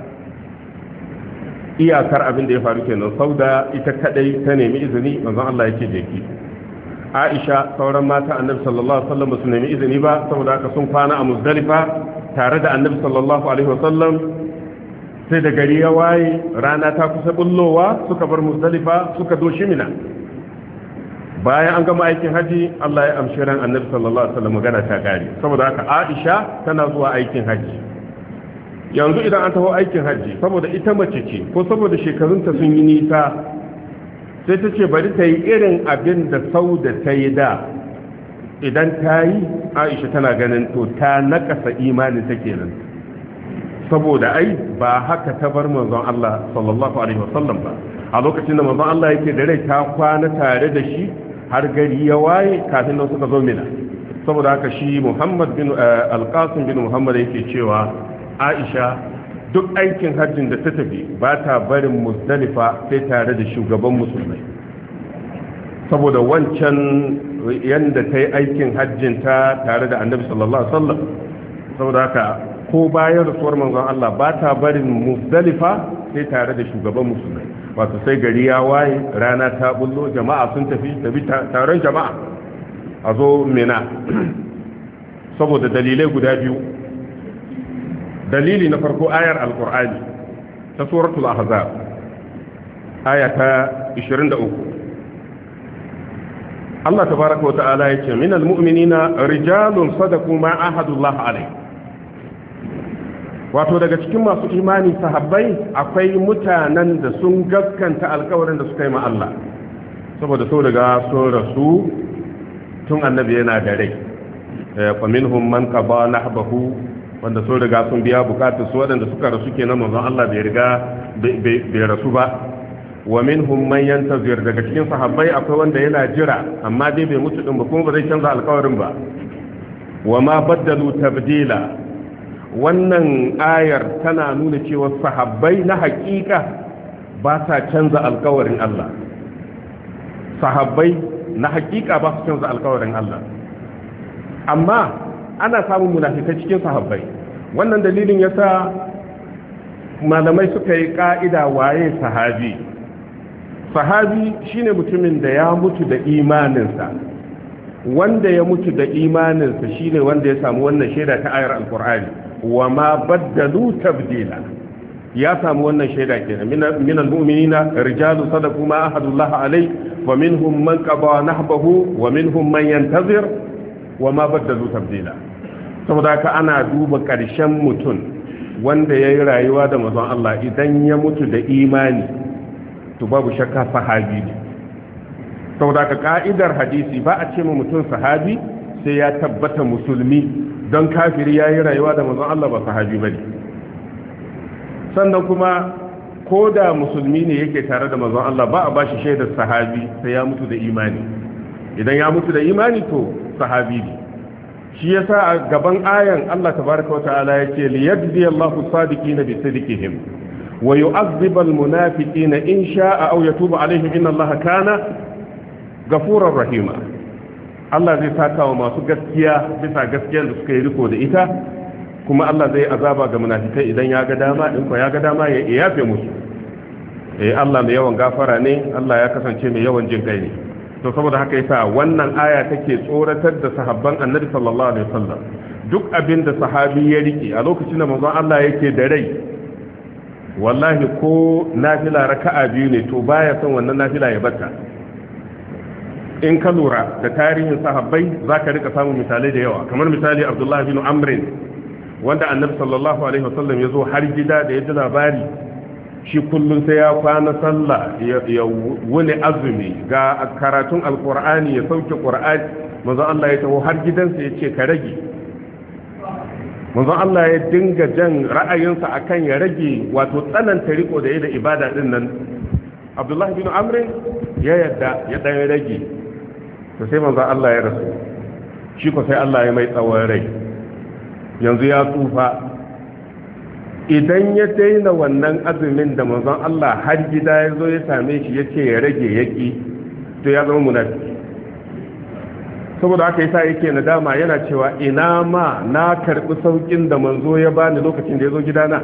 iyakar abin da ya faru kenan. Sauda ita kadai ta nemi izini, manzon Allah yake je ki. Aisha sauran mata annabi sallallahu alaihi wasallam ba su nemi izini ba, saboda haka sun kwana a Muzdalifa tare da annabi sallallahu alaihi wasallam. Sai da gari ya waye, rana ta kusa bullowa, suka bar Muzdalifa suka doshi Mina. Bayan an gama aikin haji, Allah ya amshi ran annabi sallallahu alaihi wasallam, magana ta kare. Saboda haka Aisha tana zuwa aikin haji. Yanzu idan an taho aikin haji, saboda ita mace ce ko saboda shekarunta sun yi nisa, sai ta ce bari ta yi irin abin da sauda ta yi da. Idan ta yi, Aisha tana ganin to ta nakasa imanin ta kenan, saboda ai ba haka ta bar manzon Allah sallallahu alaihi wasallam ba. A lokacin da manzon Allah yake da rai, ta kwana tare da shi har gari ya waye kafin nan suka zo Mina. Saboda haka shi Muhammad bin Al-Qasim bin Muhammad yake cewa Aisha duk aikin hajjin da ta tafi ba ta barin Muzdalifa sai tare da shugaban musulmai, saboda wancan yanda ta yi aikin hajjin ta tare da annabi sallallahu alaihi wasallam. Saboda haka ko bayan rasuwar manzon Allah ba ta barin Muzdalifa sai tare da shugaban musulmai, wato sai gari ya waye, rana ta bullo, jama'a sun tafi tafi taron jama'a a zo Mina saboda dalilai guda biyu. Dalili na farko ayar alkur'ani ta suratul ahzab aya ta ishirin da uku. Allah tabaraka wa ta'ala yace minal mu'minina rijalun sadaqu ma ahadullah alayhi. Wato daga cikin masu imani sahabbai akwai mutanen da sun gaskanta alkawarin da suka yi ma Allah, saboda sau daga sun rasu tun annabi yana da rai. fa minhum man qada nahbahu wanda sun riga sun biya bukatun su wadanda suka rasu kenan manzon Allah bai riga bai rasu ba wa minhum man yantazir daga cikin sahabbai akwai wanda yana jira amma dai bai mutu din ba kuma ba zai canza alƙawarin ba wa ma baddalu tabdila wannan ayar tana nuna cewa sahabbai na hakika ba sa canza alƙawarin Allah sahabbai na hakika ba su canza alƙawarin Allah amma ana samun munafikai cikin sahabbai wannan dalilin yasa malamai suka yi ka'ida waye sahabi sahabi shine mutumin da ya mutu da imaninsa wanda ya mutu da imaninsa shine wanda ya samu wannan shaida ta ayar alqur'ani wa ma baddalu tabdila ya samu wannan shaida kenan min almu'minina rijalu sadaqu ma ahadullah alai wa minhum man qada nahbahu wa minhum man yantazir wa ma baddalu tabdila saboda ka ana duba ƙarshen mutum wanda yayi rayuwa da manzon Allah idan ya mutu da imani to babu shakka sahabi ne saboda ka ka'idar hadisi ba a ce mu mutum sahabi sai ya tabbata musulmi don kafiri yayi rayuwa da manzon Allah ba sahabi bane sannan kuma ko da musulmi ne yake tare da manzon Allah ba a bashi shaidar sahabi sai ya mutu da imani idan ya mutu da imani to sahabi ne shi yasa a gaban ayan Allah tabaraka wata'ala yace li yajzi Allahu sadiqina bi sidqihim wa yu'adhib al-munafiqina in sha'a aw yatubu alaihim inna Allaha kana ghafurur rahima Allah zai saka wa masu gaskiya bisa gaskiyar da suka yi riko da ita kuma Allah zai azaba ga munafikai idan ya ga dama in ko ya ga dama ya yafe musu eh Allah mai yawan gafara ne Allah ya kasance mai yawan jin kai ne to saboda haka yasa wannan aya take tsoratar da sahabban Annabi sallallahu alaihi wasallam duk abin da sahabi ya rike a lokacin da manzon Allah yake da rai wallahi ko nafila raka'a biyu ne to baya son wannan nafila ya bata in ka lura da tarihin sahabbai zaka rika samun misalai da yawa kamar misali Abdullah bin Amr wanda Annabi sallallahu alaihi wasallam ya zo har gida da ya ji labari shi kullum sai ya kwana sallah ya wuni azumi ga karatun alkur'ani ya sauke qur'ani manzon Allah ya taho har gidansa ya ce ka rage manzon Allah ya dinga jan ra'ayinsa akan ya rage wato tsananta riko da yayin ibada din nan Abdullah bin Amr ya yadda ya dan rage to sai manzon Allah ya rasu shi ko sai Allah ya mai tsawon rai yanzu ya tsufa idan ya daina wannan azumin da manzon Allah har gida ya zo ya same shi ya ce ya rage yaki to ya zama munafiki saboda haka yasa yake nadama yana cewa ina ma na karbi saukin da manzo ya bani lokacin da ya zo gidana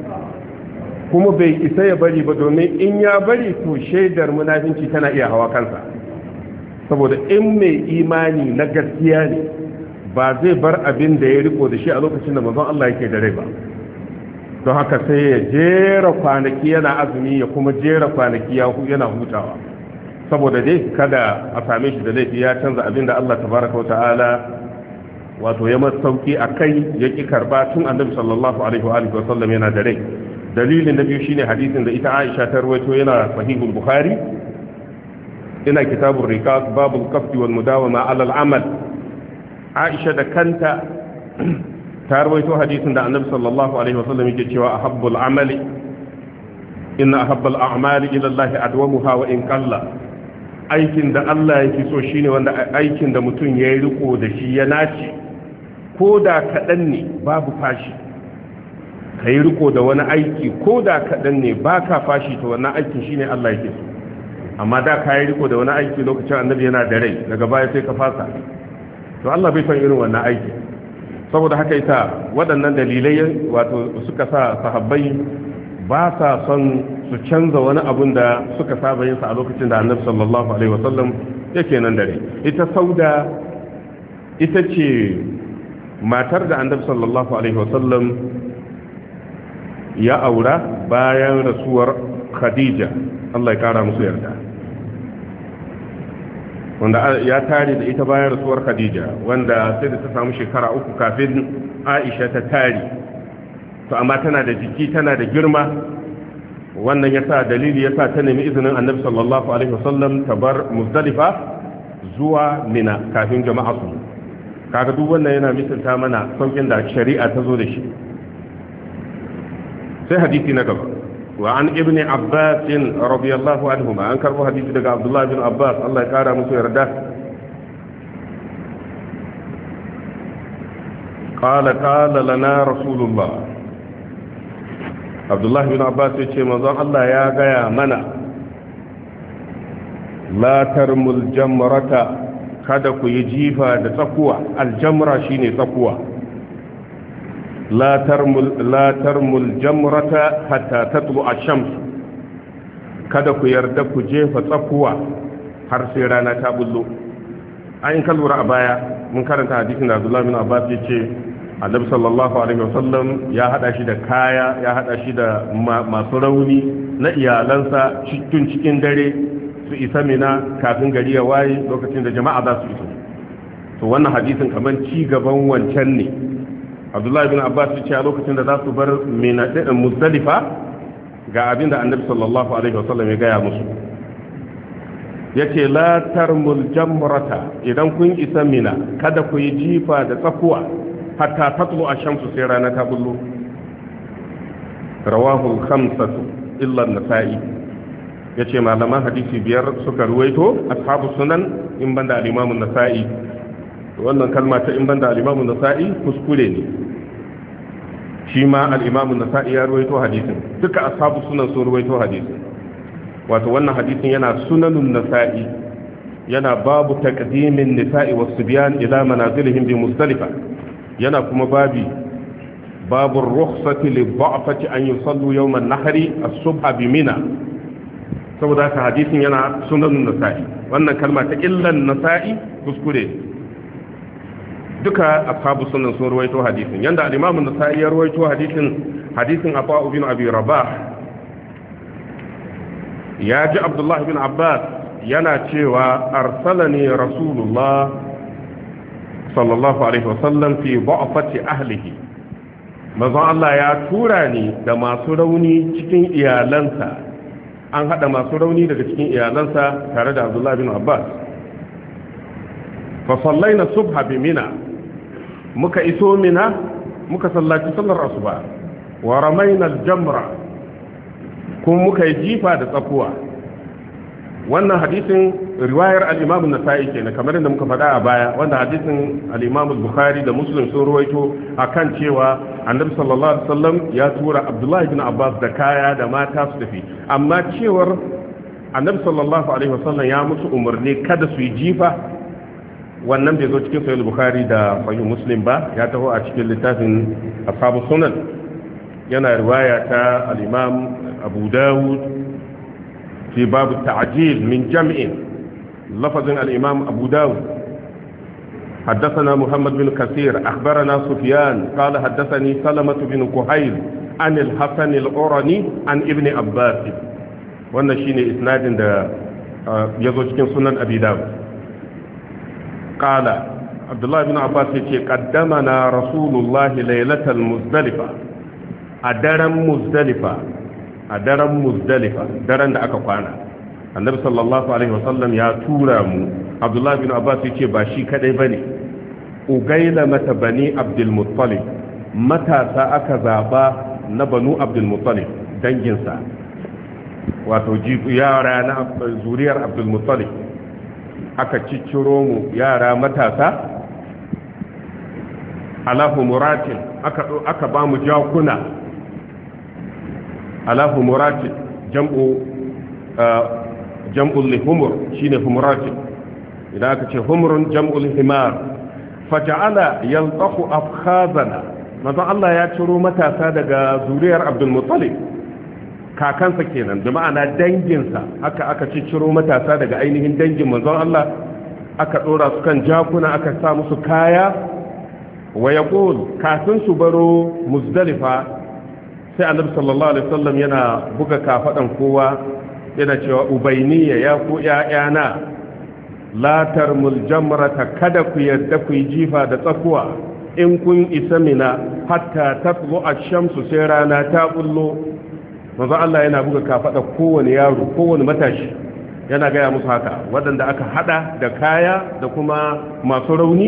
kuma bai isa ya bari ba domin in ya bari to shaidar munafinci tana iya hawa kansa saboda in mai imani na gaskiya ne ba zai bar abin da ya riko da shi a lokacin da manzon Allah yake da rai ba don haka sai ya jera kwanaki yana azumi ya kuma jera kwanaki yana hutawa saboda dai kada a same shi da laifi ya canza abin da Allah tabaraka wata'ala wato ya masauki a kai ya ƙi karba tun annabi sallallahu alaihi wa alihi wasallam yana da rai dalilin na biyu shine hadisin da ita Aisha ta rawaito yana sahihul Bukhari ina kitabur riqaq babul qasd wal mudawama ala al amal Aisha da kanta ta rawaito hadisin da annabi sallallahu alaihi wasallam yake cewa ahabbul amali inna ahabbal a'mali ila Allah adwamuha wa in qalla aikin da Allah yake so shine wanda aikin da mutum yayi riko da shi ya nace ko da kadan ne babu fashi kai riko da wani aiki ko da kadan ne baka fashi to wannan aikin shine Allah yake so amma da kai riko da wani aiki lokacin annabi yana da rai daga baya sai ka fasa to Allah bai san irin wannan aiki saboda haka ita waɗannan dalilai wato suka sa sahabbai ba sa son su canza wani abun da suka saba yin sa a lokacin da annabi sallallahu alaihi wasallam yake nan dare ita sauda ita ce matar da annabi sallallahu alaihi wasallam ya aura bayan rasuwar khadija Allah ya kara musu yarda wanda ya tare da ita bayan rasuwar khadija wanda sai da ta samu shekara uku kafin aisha ta tare to amma tana da jiki tana da girma wannan yasa dalili yasa ta nemi izinin annabi sallallahu alaihi wasallam ta bar muzdalifa zuwa mina kafin jama'a su kaga duk wannan yana misalta mana saukin da shari'a ta zo da shi. sai hadisi na gaba wa an ibni abbas radiyallahu anhuma an karbo hadisi daga abdullah bin abbas Allah ya kara musu yarda qala qala lana rasulullah abdullah bin abbas ya ce manzon Allah ya gaya mana la tarmul jamrata kada ku yi jifa da tsakuwa aljamra shine tsakuwa la tarmul la tarmul jamrata hatta tatlu ash-shams kada ku yarda ku jefa tsakuwa har sai rana ta bullo ayin kalura a baya mun karanta hadisin da Abdullah bin Abbas yace Annabi sallallahu alaihi wasallam ya hada shi da kaya ya hada shi da masu rauni na iyalansa cikin cikin dare su isa mina kafin gari ya waye lokacin da jama'a za su iso to wannan hadisin kaman ci gaban wancan ne Abdullah bin Abbas ya ce a lokacin da za su bar mina din Muzdalifa ga abinda Annabi sallallahu alaihi wasallam ya gaya musu yace la tarmul jamrata idan kun isa mina kada ku yi jifa da tsakuwa hatta tatlu ash-shamsu sai rana ta bullo rawahu al-khamsatu illa an-nasa'i yace malaman hadisi biyar suka ruwaito ashabu sunan in banda al-imam an-nasa'i wannan kalma ta in banda al-imam an-nasa'i kuskure ne shi ma al-imam an-nasa'i ya ruwaito hadisin duka ashabu sunan sun ruwaito hadisin wato wannan hadisin yana sunanun nasa'i yana babu taqdimin nisa'i was-sibyan ila manazilihim bi Muzdalifa yana kuma babi babu rukhsati li-dha'fati an yusallu yawm an-nahri as-subha bi Mina saboda haka hadisin yana sunanun nasa'i wannan kalma ta illan nasa'i kuskure duka ashabu sunan sun ruwaito hadisin yanda al-imam an-nasa'i ya ruwaito hadisin hadisin Abu bin Abi Rabah ya ji Abdullah bin Abbas yana cewa arsalani Rasulullah sallallahu alaihi wasallam fi ba'fati ahlihi manzon Allah ya tura ni da masu rauni cikin iyalansa an hada masu rauni daga cikin iyalansa tare da Abdullah bin Abbas fa sallaina subha bi Mina muka iso Mina muka sallaci sallar asuba wa ramaina al-jamra kuma muka yi jifa da tsakuwa wannan hadisin riwayar al-imam an-nasa'i kenan kamar yadda muka faɗa a baya wanda hadisin al-imam al-bukhari da muslim sun ruwaito akan cewa annabi sallallahu alaihi wasallam ya tura abdullahi ibn abbas da kaya da mata su tafi amma cewar annabi sallallahu alaihi wasallam ya musu umarni kada su yi jifa wannan bai zo cikin sahih al-bukhari da sahih muslim ba ya taho a cikin littafin ashabu sunan yana riwaya ta al-imam abu dawud في باب التعجيل من جمع لفظ الإمام أبو داود حدثنا محمد بن كثير أخبرنا سفيان قال حدثني سلمة بن كهيل عن الحسن الأورني عن ابن عباس والنشين إسناد يزوج كن سنن أبي داود قال عبد الله بن عباس قدمنا رسول الله ليلة المزدلفة أدرم مزدلفة a daren muzdalifa daren da aka kwana annabi sallallahu alaihi wasallam ya tura mu abdullahi bin abbas yace ba shi kadai bane ugaila mata bani abdul muttalib matasa aka zaba na banu abdul muttalib danginsa wato yara na zuriyar abdul muttalib aka cicciro mu yara matasa alahu muratin aka aka ba mu jakuna alahu muratin jam'u jam'ul humur shine humuratin idan aka ce humurun jam'ul himar faja'ala yalqahu afkhazana manzo Allah ya ciro matasa daga zuriyar Abdul Muttalib kakansa kenan da ma'ana danginsa aka aka ciro matasa daga ainihin dangin manzo Allah aka dora su kan jakuna aka sa musu kaya wa yaqul kafin su baro Muzdalifa sai annabi sallallahu alaihi wasallam yana buga kafadan kowa yana cewa ubayniya ya ku ƴaƴana la tarmul jamrata kada ku yadda ku yi jifa da tsakuwa in kun isa mina hatta tatlu ash-shamsu sai rana ta bullo manzo Allah yana buga kafada kowane yaro kowane matashi yana gaya musu haka waɗanda aka hada da kaya da kuma masu rauni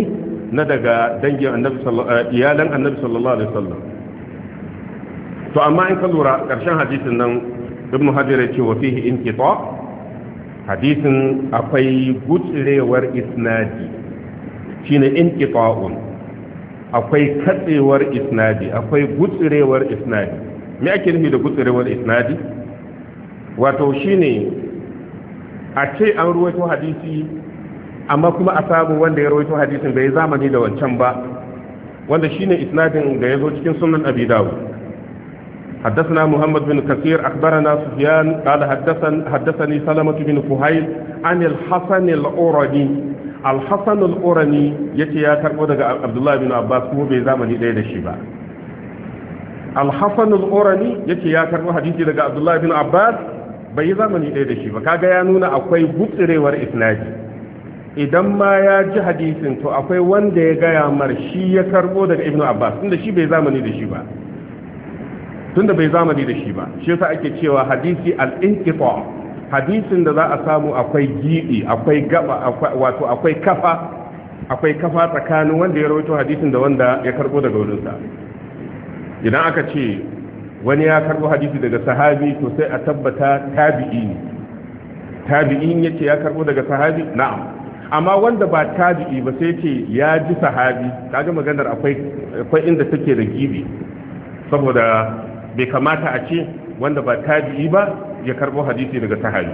na daga dangin annabi sallallahu iyalan annabi sallallahu alaihi wasallam to amma in ka lura karshen hadisin nan ibn hajar ya ce wa fihi inqita hadisin akwai gutsirewar isnadi shine inqita'un akwai katsewar isnadi akwai gutsirewar isnadi me ake nufi da gutsirewar isnadi wato shine a ce an ruwaito hadisi amma kuma a samu wanda ya ruwaito hadisin bai zamani da wancan ba wanda shine isnadin da yazo cikin sunan abi dawud حدثنا محمد بن كثير أخبرنا سفيان قال حدثن حدثني سلمة بن فهيل عن الحسن الأورني الحسن الأورني يتي يا كربو daga عبد الله بن عباس ko bai zamani ɗaya da shi ba الحسن الأورني yace ya karbo hadisi daga Abdullah bin Abbas bai zamani ɗaya da shi ba kaga ya nuna akwai gutsirewar isnadi idan ma ya ji hadisin to akwai wanda ya gaya mar shi ya karbo daga Ibn Abbas tunda shi bai zamani da shi ba tunda bai zamani da shi ba shi yasa ake cewa hadisi al-inqita hadisin da za a samu akwai gibi akwai gaba wato akwai kafa akwai kafa tsakanin wanda ya rawaito hadisin da wanda ya karbo daga wurin sa idan aka ce wani ya karbo hadisi daga sahabi to sai a tabbata tabi'i ne tabi'in yace ya karbo daga sahabi na'am amma wanda ba tabi'i ba sai ce ya ji sahabi kaga maganar akwai akwai inda take da gibi saboda bai kamata a ce wanda ba tabi'i ba ya karbo hadisi daga sahabi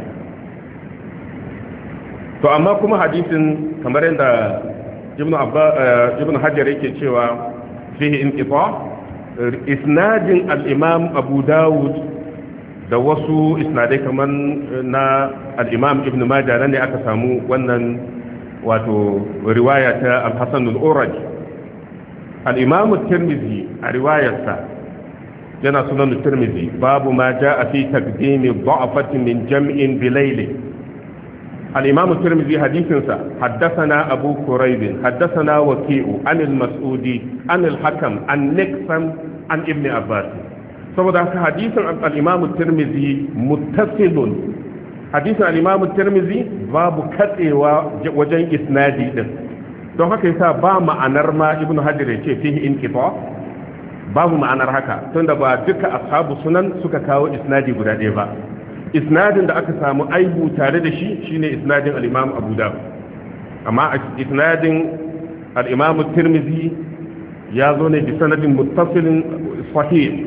to amma kuma hadisin kamar yadda ibn abba ibn hajar yake cewa fihi inqita isnadin al-imam abu dawud da wasu isnadai kamar na al-imam ibn majah ne aka samu wannan wato riwaya ta al-hasan al-uraj al-imam at-tirmidhi a riwayarsa yana sunan tirmidhi babu ma jaa fi taqdimi dha'fati min jam'in bilayl al-imam tirmidhi hadithin sa haddathana abu quraib haddathana waqi'u an al-mas'udi an al-hakam an niqsam an ibn abbas saboda haka hadithin al-imam tirmidhi muttasilun hadithin al-imam tirmidhi babu katsewa wajen isnadi din don haka yasa ba ma'anar ma ibn hajar yace fihi inqita babu ma'anar haka tunda ba duka ashabu sunan suka kawo isnadi guda ɗaya ba isnadin da aka samu aibu tare da shi shine isnadin al-Imam Abu Dawud amma isnadin al-Imam Tirmidhi ya zo ne bi sanadin muttasilin sahih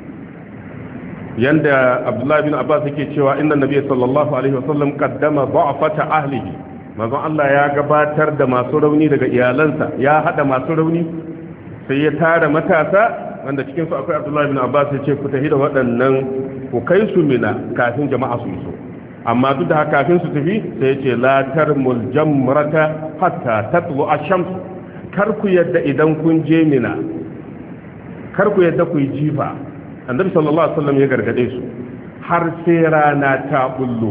yanda Abdullah bin Abbas yake cewa inna nabiyyi sallallahu alaihi wasallam qaddama dha'fata ahlihi manzon Allah ya gabatar da masu rauni daga iyalansa ya hada masu rauni sai ya tara matasa wanda cikinsu akwai abdullahi bin abbas ya ce ku tafi da waɗannan ku kai su mina kafin jama'a su iso amma duk da haka kafin su tafi sai ya ce la tarmul jamrata hatta tatlu ash-shams kar ku yadda idan kun je mina kar ku yadda ku yi jifa annabi sallallahu alaihi wasallam ya gargade su har sai rana ta bullo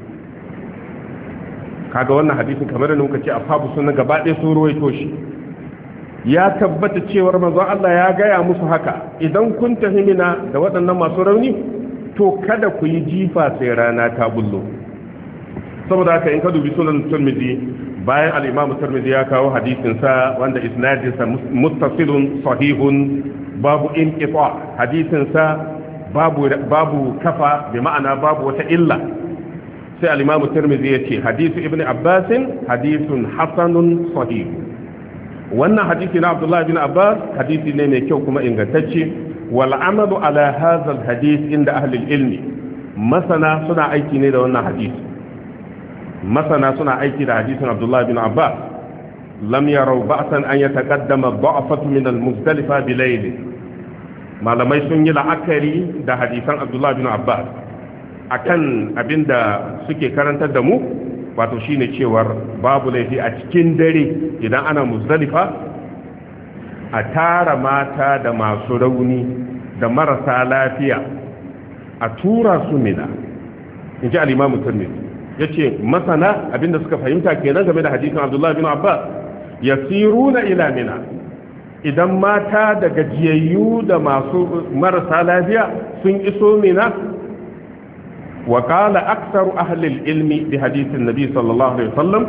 kaga wannan hadisin kamar da muka ce ashabu sunna gaba ɗaya sun ruwaito shi ya tabbata cewar manzo Allah ya gaya musu haka idan kun tafi mina da waɗannan masu rauni to kada ku yi jifa sai rana ta bullo saboda haka in ka dubi sunan Tirmidhi bayan al-Imam Tirmidhi ya kawo hadisin sa wanda isnadin sa muttasilun sahihun babu inqita hadisin sa babu babu kafa bi ma'ana babu wata illa sai al-Imam Tirmidhi ya ce hadisu ibn Abbas hadisun hasanun sahih wannan hadisi na Abdullah bin Abbas hadisi ne mai kyau kuma ingantacce wal amalu ala hadha al hadith inda ahli al ilmi masana suna aiki ne da wannan hadisi masana suna aiki da hadisin Abdullah bin Abbas lam yarau ba'san an yataqaddama ad-da'fatu min al-muzdalifa bi layl malamai sun yi la'akari da hadisan Abdullah bin Abbas akan abinda suke karantar da mu wato shine cewar babu laifi a cikin dare idan ana muzdalifa a tara mata da masu rauni da marasa lafiya a tura su mina in ji al-Imam Tirmidhi yace masana abinda suka fahimta kenan game da hadisin Abdullah bin Abbas yasiruna ila mina idan mata da gajiyayyu da masu marasa lafiya sun iso mina وقال أكثر أهل العلم بحديث النبي صلى الله عليه وسلم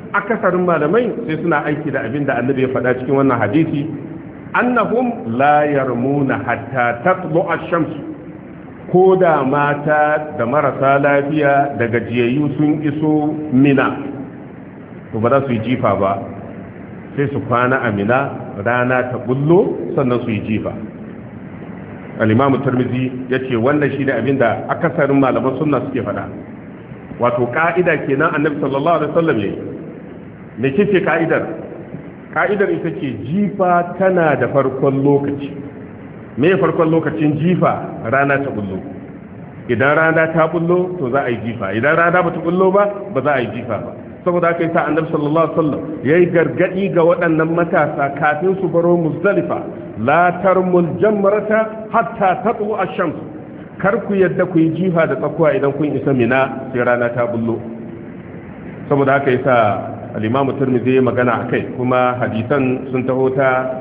akasarin malamai sai suna aiki da abin da annabi ya faɗa cikin wannan hadisi annahum la yarmuna hatta tatlu ash-shams ko da mata da marasa lafiya da gajiyayyu sun iso mina to ba za su yi jifa ba sai su kwana a mina rana ta bullo sannan su yi jifa. al-imam tirmidhi yace wannan shine abin da akasarin malaman sunna suke faɗa, wato ka'ida kenan annabi sallallahu alaihi wasallam yayi. me kike ka'idar ka'idar ita ce jifa tana da farkon lokaci. me farkon lokacin jifa? rana ta bullo. idan rana ta bullo to za a yi jifa, idan rana ba ta bullo ba ba za a yi jifa ba. saboda haka yasa annabi sallallahu alaihi wasallam yayi gargadi ga waɗannan matasa kafin su baro muzdalifa, la tarmul jamrata hatta tatlu ash-shams, kar ku yadda ku yi jifa da tsakuwa idan kun isa mina sai rana ta bullo. saboda haka yasa al-imamu tirmidhi ya magana akai, kuma hadisan sun taho ta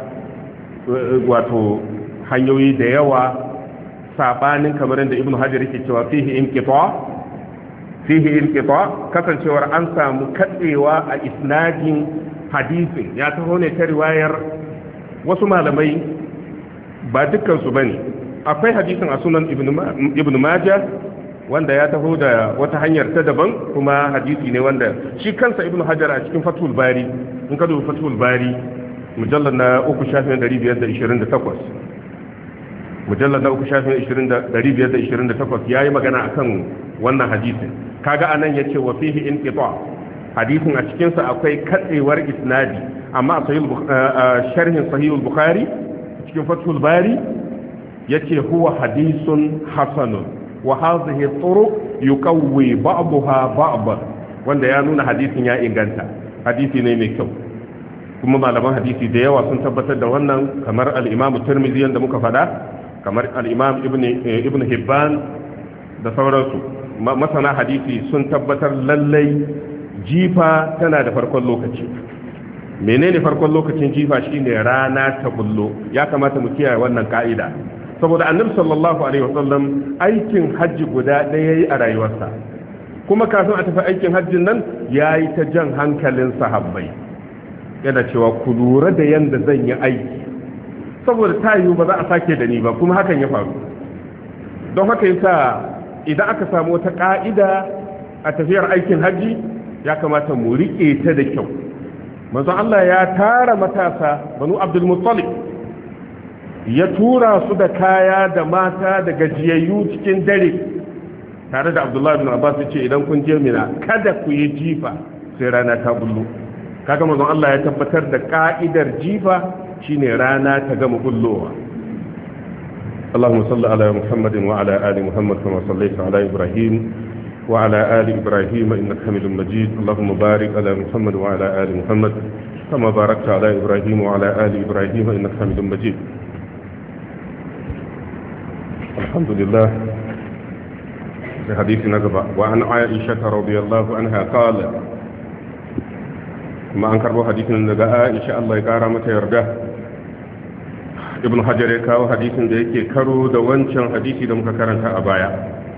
wato hanyoyi da yawa sabanin kamar da ibnu hajar yake cewa fihi inqita fihi inqita kasancewar an samu katsewa a isnadin hadisin ya taho ne ta riwayar wasu malamai ba dukkan su bane. akwai hadisin a sunan ibnu majah wanda ya taho da wata hanyar ta daban, kuma hadisi ne wanda shi kansa ibnu hajar a cikin fathul bari, in ka duba fathul bari mujallad na uku shafin ɗari biyar da ishirin da takwas, mujallad na uku shafin ɗari biyar da ishirin da takwas yayi magana akan wannan hadisin. kaga anan yace wa fihi inqita, hadisin a cikin sa akwai katsewar isnadi, amma a sahih sharhin sahih al-bukhari cikin fathul bari yace huwa hadisun hasanun wa hadhihi turuq yuqawwi ba'daha ba'dan, wanda ya nuna hadisin ya inganta, hadisi ne mai kyau. kuma malaman hadisi da yawa sun tabbatar da wannan, kamar al-imam tirmidhi yanda muka faɗa, kamar al-imam ibn ibn hibban da sauransu. masana hadisi sun tabbatar lallai jifa tana da farkon lokaci. menene farkon lokacin jifa? shine rana ta bullo. ya kamata mu kiyaye wannan ka'ida, saboda annabi sallallahu alaihi wasallam aikin hajji guda ɗaya yayi a rayuwarsa, kuma kafin a tafi aikin hajjin nan yayi ta jan hankalin sahabbai yana cewa ku lura da yanda zan yi aiki, saboda tayu ba za a sake da ni ba, kuma hakan ya faru. don haka yasa idan aka samu wata ka'ida a tafiyar aikin hajji ya kamata mu rike ta da kyau. manzon Allah ya tara matasa banu Abdul Muttalib, ya tura su da kaya da mata da gajiyayyu cikin dare tare da Abdullah ibn Abbas, ce idan kun je Mina kada ku yi jifa sai rana ta bullo. kaga manzon Allah ya tabbatar da ka'idar jifa shine rana ta gama bullowa. Allahumma salli ala Muhammadin wa ala ali Muhammad kama sallaita ala Ibrahim wa ala ali Ibrahim innaka Hamidum Majid. Allahumma barik ala Muhammad wa ala ali Muhammad kama barakta ala Ibrahim wa ala ali Ibrahim innaka Hamidum Majid. الحمد لله. في حديث نقبة وعن عائشة رضي الله عنها قال ما أنكروا حديث نقبة إن شاء الله يقارى متى يرجع. ابن حجر يكاو حديث ديكي كرو دوانشان حديثي دمك كرنها أبايا.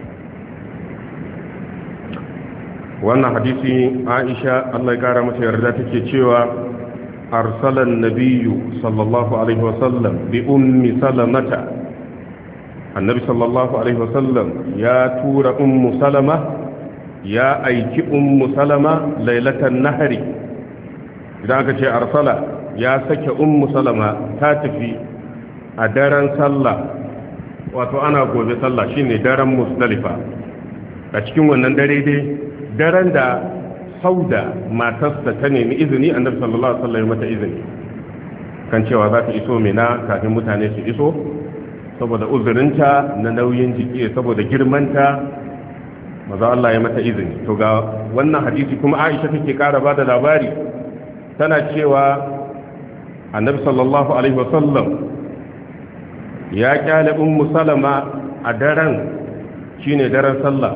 وأن حديثي عائشة الله يقارى متى يرجع تكيشيوا أرسل النبي صلى الله عليه وسلم بأم سلمة. annabi sallallahu alaihi wasallam ya tura ummu salama, ya aiki ummu salama lailatan nahari. idan aka ce arsala ya sake ummu salama ta tafi a daren sallah, wato ana gobe sallah shine daren musdalifa. a cikin wannan dare dai daren da sauda matarsa ta nemi izini, annabi sallallahu alaihi wasallam ya mata izini kan cewa za ta iso mina kafin mutane su iso, saboda uzurinta na nauyin jiki, saboda girmanta, maza Allah ya mata izini. to ga wannan hadisi kuma Aisha take kara bada labari, tana cewa annabi sallallahu alaihi wasallam ya kyale ummu salama a daren shine daren sallah,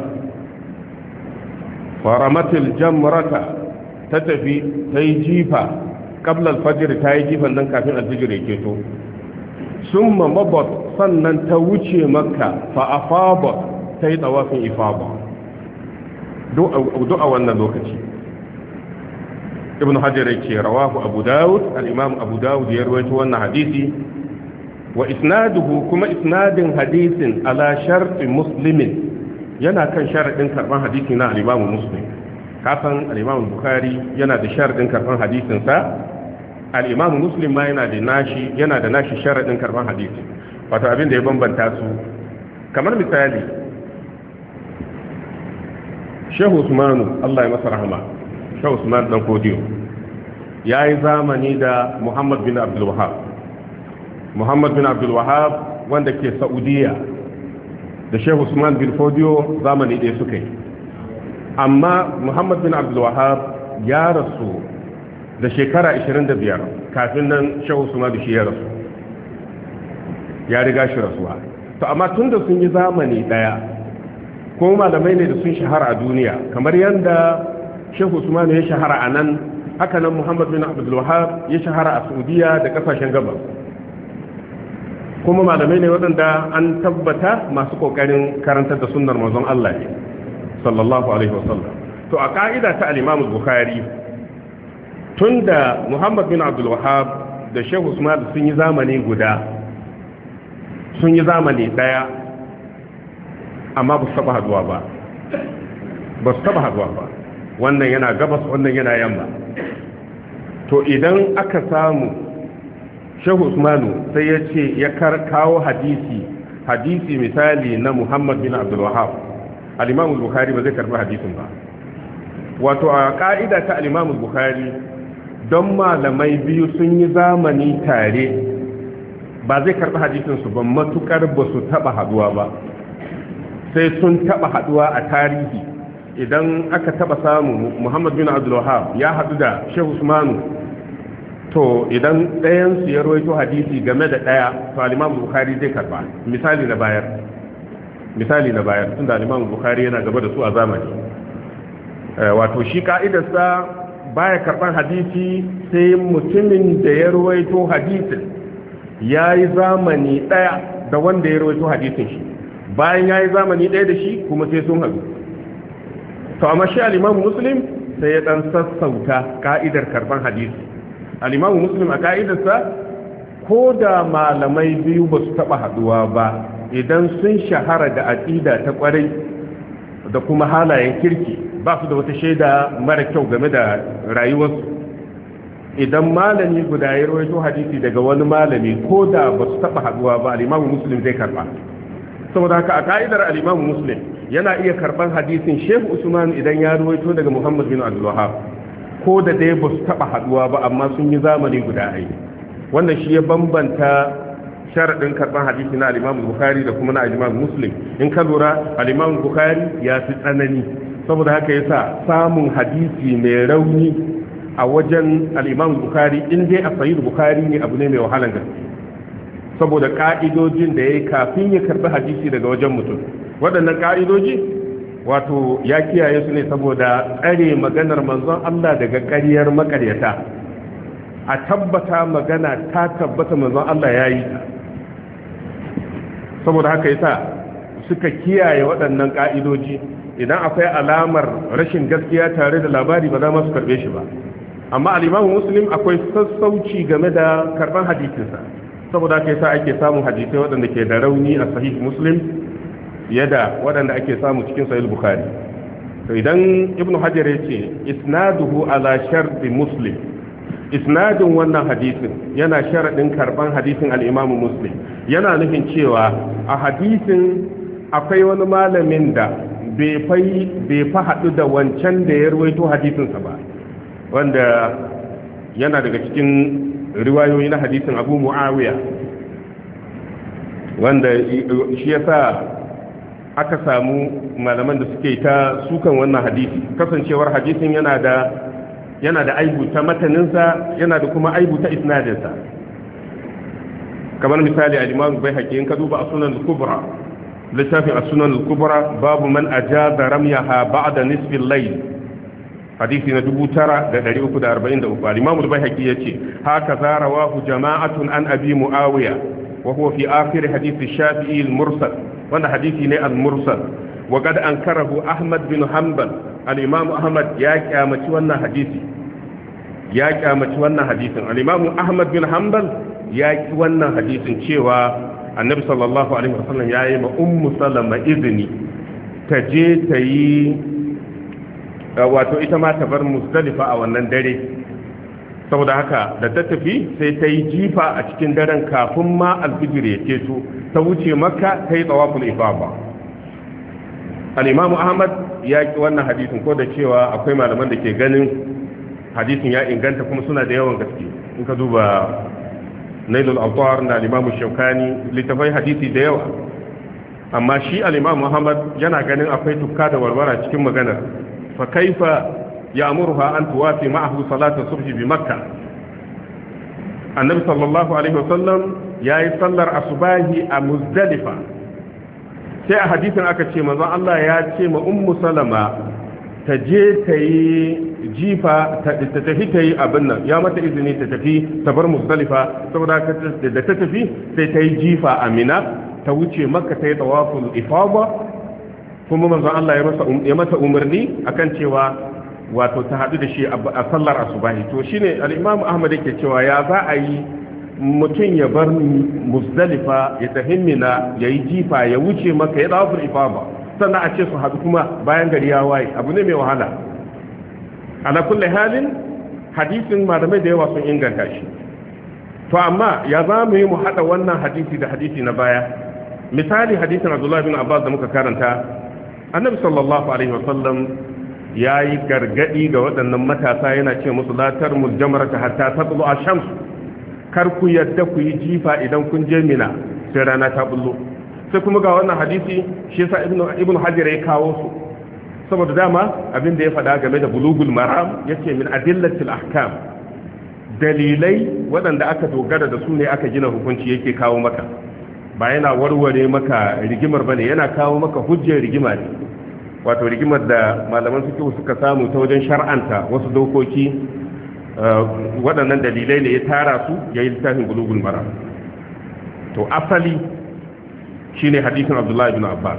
faramatil jamrata, ta tafi ta yi jifa qabla al-fajr, ta yi jifan nan kafin al-fajr ya keto. summa mabat, sannan ta wuce makka fa afaba, ta yi tsawafin ifaba duk a wannan lokaci. ibn hajar yake rawahu abu dawud al-imam abu dawud ya rawaito wannan hadisi wa isnaduhu kuma isnadin hadisin ala sharti muslimin yana kan sharadin karban hadisi na al-imam muslim kafin al-imam bukhari yana da sharadin karban hadisin sa al-imam muslim ma yana da nashi yana da nashi sharadin karban hadisi wato abin da ya bambanta su kamar misali shehu usmanu Allah ya masa rahama shehu usman dan kodiyo yayi zamani da muhammad bin abdul wahhab muhammad bin abdul wahhab wanda ke saudiya da shehu usman bin kodiyo zamani ɗaya suka yi amma muhammad bin abdul wahhab ya rasu da shekara ashirin da biyar kafin nan shehu usman da shi ya rasu ya riga shi rasuwa to amma tunda sun yi zamani ɗaya ko malamai ne da sun shahara a duniya kamar yadda shehu usman ya shahara a nan haka nan muhammad bin abdul wahhab ya shahara a saudiya da kasashen gabas kuma malamai ne waɗanda an tabbata masu ƙoƙarin karantar da sunnar manzon Allah ne sallallahu alaihi wasallam to a ka'ida ta al-imam bukhari tunda muhammad bin abdul wahhab da shehu usman sun yi zamani guda sun yi zamani daya amma ba su taba haduwa ba ba su taba haduwa ba wannan yana gabas wannan yana yamma to idan aka samu shehu usmanu sai ya ce ya kawo hadisi hadisi misali na muhammad bin abdul wahhab al-imam al-bukhari ba zai karbi hadisin ba wato a ka'ida ta al-imam al-bukhari don malamai biyu sun yi zamani tare ba zai karbi hadisin su ba matukar ba su taba haduwa ba sai sun taba haduwa a tarihi idan aka taba samu muhammad bin abdul wahhab ya hadu da shehu usmanu to idan ɗayan su ya rawaito hadisi game da ɗaya to al-imam bukhari zai karba misali na bayar misali na bayar tunda al-imam bukhari yana gaba da su a zamani wato shi ka'idarsa baya karban hadisi sai mutumin da ya rawaito hadisin yayi zamani ɗaya da wanda ya rawaito hadisin shi bayan ya yi zamani ɗaya da shi kuma sai sun haɗu to amma shi alimamu muslim sai ya ɗan sassauta ka'idar karban hadisi alimamu muslim a ka'idarsa ko da malamai biyu ba su taɓa haɗuwa ba idan sun shahara da aƙida ta ƙwarai da kuma halayen kirki ba su da wata shaida mara kyau game da rayuwarsu idan malami guda ya rawaito hadisi daga wani malami ko da ba su taɓa haɗuwa ba alimamu muslim zai karɓa saboda haka a ka'idar al-imam muslim yana iya karban hadisin shehu usman idan ya ruwaito daga muhammad bin abdul wahhab ko da dai ba su taba haduwa ba amma sun yi zamani guda ai wannan shi ya bambanta sharadin karban hadisi na al-imam bukhari da kuma na al-imam muslim in ka lura al-imam bukhari ya fi tsanani saboda haka yasa samun hadisi mai rauni a wajen al-imam bukhari in dai a sahih bukhari ne abu ne mai wahalan gaske saboda ka'idojin da ya yi kafin ya karbi hadisi daga wajen mutum waɗannan ka'idoji wato ya kiyaye su ne saboda tsare maganar manzon Allah daga ƙaryar makaryata a tabbata magana ta tabbata manzon Allah ya yi ta saboda haka yasa suka kiyaye waɗannan ka'idoji idan akwai alamar rashin gaskiya tare da labari ba za ma su karbe shi ba amma al-Imam Muslim akwai sassauci game da karban hadisinsa saboda haka yasa ake samun hadisai waɗanda ke da rauni a sahih muslim fiye da waɗanda ake samu cikin sahih bukhari to idan ibnu hajar ya ce isnaduhu ala sharti muslim isnadin wannan hadisin yana sharadin karban hadisin al-imam muslim yana nufin cewa a hadisin akwai wani malamin da bai fai bai fa hadu da wancan da ya rawaito hadisinsa ba wanda yana daga cikin riwayoyi na hadisin abu mu'awiya wanda shi yasa aka samu malaman da suke ta sukan wannan hadisi kasancewar hadisin yana da yana da aibu ta mataninsa yana da kuma aibu ta isnadinsa kamar misali al-imam Baihaqi in ka duba as-sunan al-kubra littafin as-sunan al-kubra babu man ajaza ramyaha ba'da nisfi al-layl hadisi na dubu tara da ɗari uku da arba'in da uku al-imam al-Baihaqi yace haka za rawahu jama'atun an abi muawiya wa huwa fi akhir hadith ash-shafi'i al-mursal wannan hadisi ne al-mursal wa qad ankarahu ahmad bin hanbal al-imam ahmad ya kyamaci wannan hadisi ya kyamaci wannan hadisin. al-Imam Ahmad bin Hanbal ya ki wannan hadisin cewa annabi sallallahu alaihi wasallam ya yi ma ummu salama izini ta je ta yi wato ita ma ta bar Muzdalifa a wannan dare, saboda haka da ta tafi sai ta yi jifa a cikin daren kafin ma alfijir ya keto, ta wuce Makka ta yi tawaful ifada. al-Imam Ahmad ya ki wannan hadisin, ko da cewa akwai malaman da ke ganin hadisin ya inganta kuma suna da yawan gaske. In ka duba Nailul Awtar na al-Imam Shawkani, littafai hadisi da yawa, amma shi al-Imam Ahmad yana ganin akwai tukka da warwara cikin maganar. fa kaifa ya'muruha an tuwafi ma'ahu salatu subhi bi Makkah. Annabi sallallahu alaihi wasallam yayi sallar asubahi a Muzdalifa, sai a hadisin aka ce manzon Allah ya ce ma ummu Salama ta je ta yi jifa ta tafi ta yi abin nan, ya mata izini ta tafi ta bar Muzdalifa, saboda da ta tafi sai ta yi jifa a Mina, ta wuce Makka ta yi tawaful ifada, kuma manzon Allah ya mata umarni akan cewa wato ta hadu da shi a sallar asubahi. To shine al-Imam Ahmad yake cewa ya za a yi mutum ya bar Muzdalifa ya tafi Mina ya yi jifa ya wuce Makka ya tawaful ifada, sannan a ce su hadu kuma bayan gari ya waye, abu ne mai wahala. Ala kulli halin hadisin malamai da yawa sun inganta shi. To amma ya za mu yi mu hada wannan hadisi da hadisi na baya? Misali hadisin Abdullah bin Abbas da muka karanta, annabi sallallahu alaihi wasallam ya yi gargadi ga waɗannan matasa, yana ce musu latar muljamarata hatta tatlu ash-shams, kar ku yadda ku yi jifa idan kun je Mina sai rana ta bullo. Sai kuma ga wannan hadisi shi yasa ibnu ibnu hajar ya kawo su, saboda dama abin da ya faɗa game da bulugul maram yace min adillatil ahkam, dalilai waɗanda aka dogara da su ne aka gina hukunci yake kawo maka, ba yana warware maka rigimar bane, yana kawo maka hujjar rigima ne, wato rigimar da malaman fiqh suka samu ta wajen shar'anta wasu dokoki. Waɗannan dalilai ne ya tara su yayi littafin bulugul maram. To asali shine hadisin Abdullah ibn Abbas,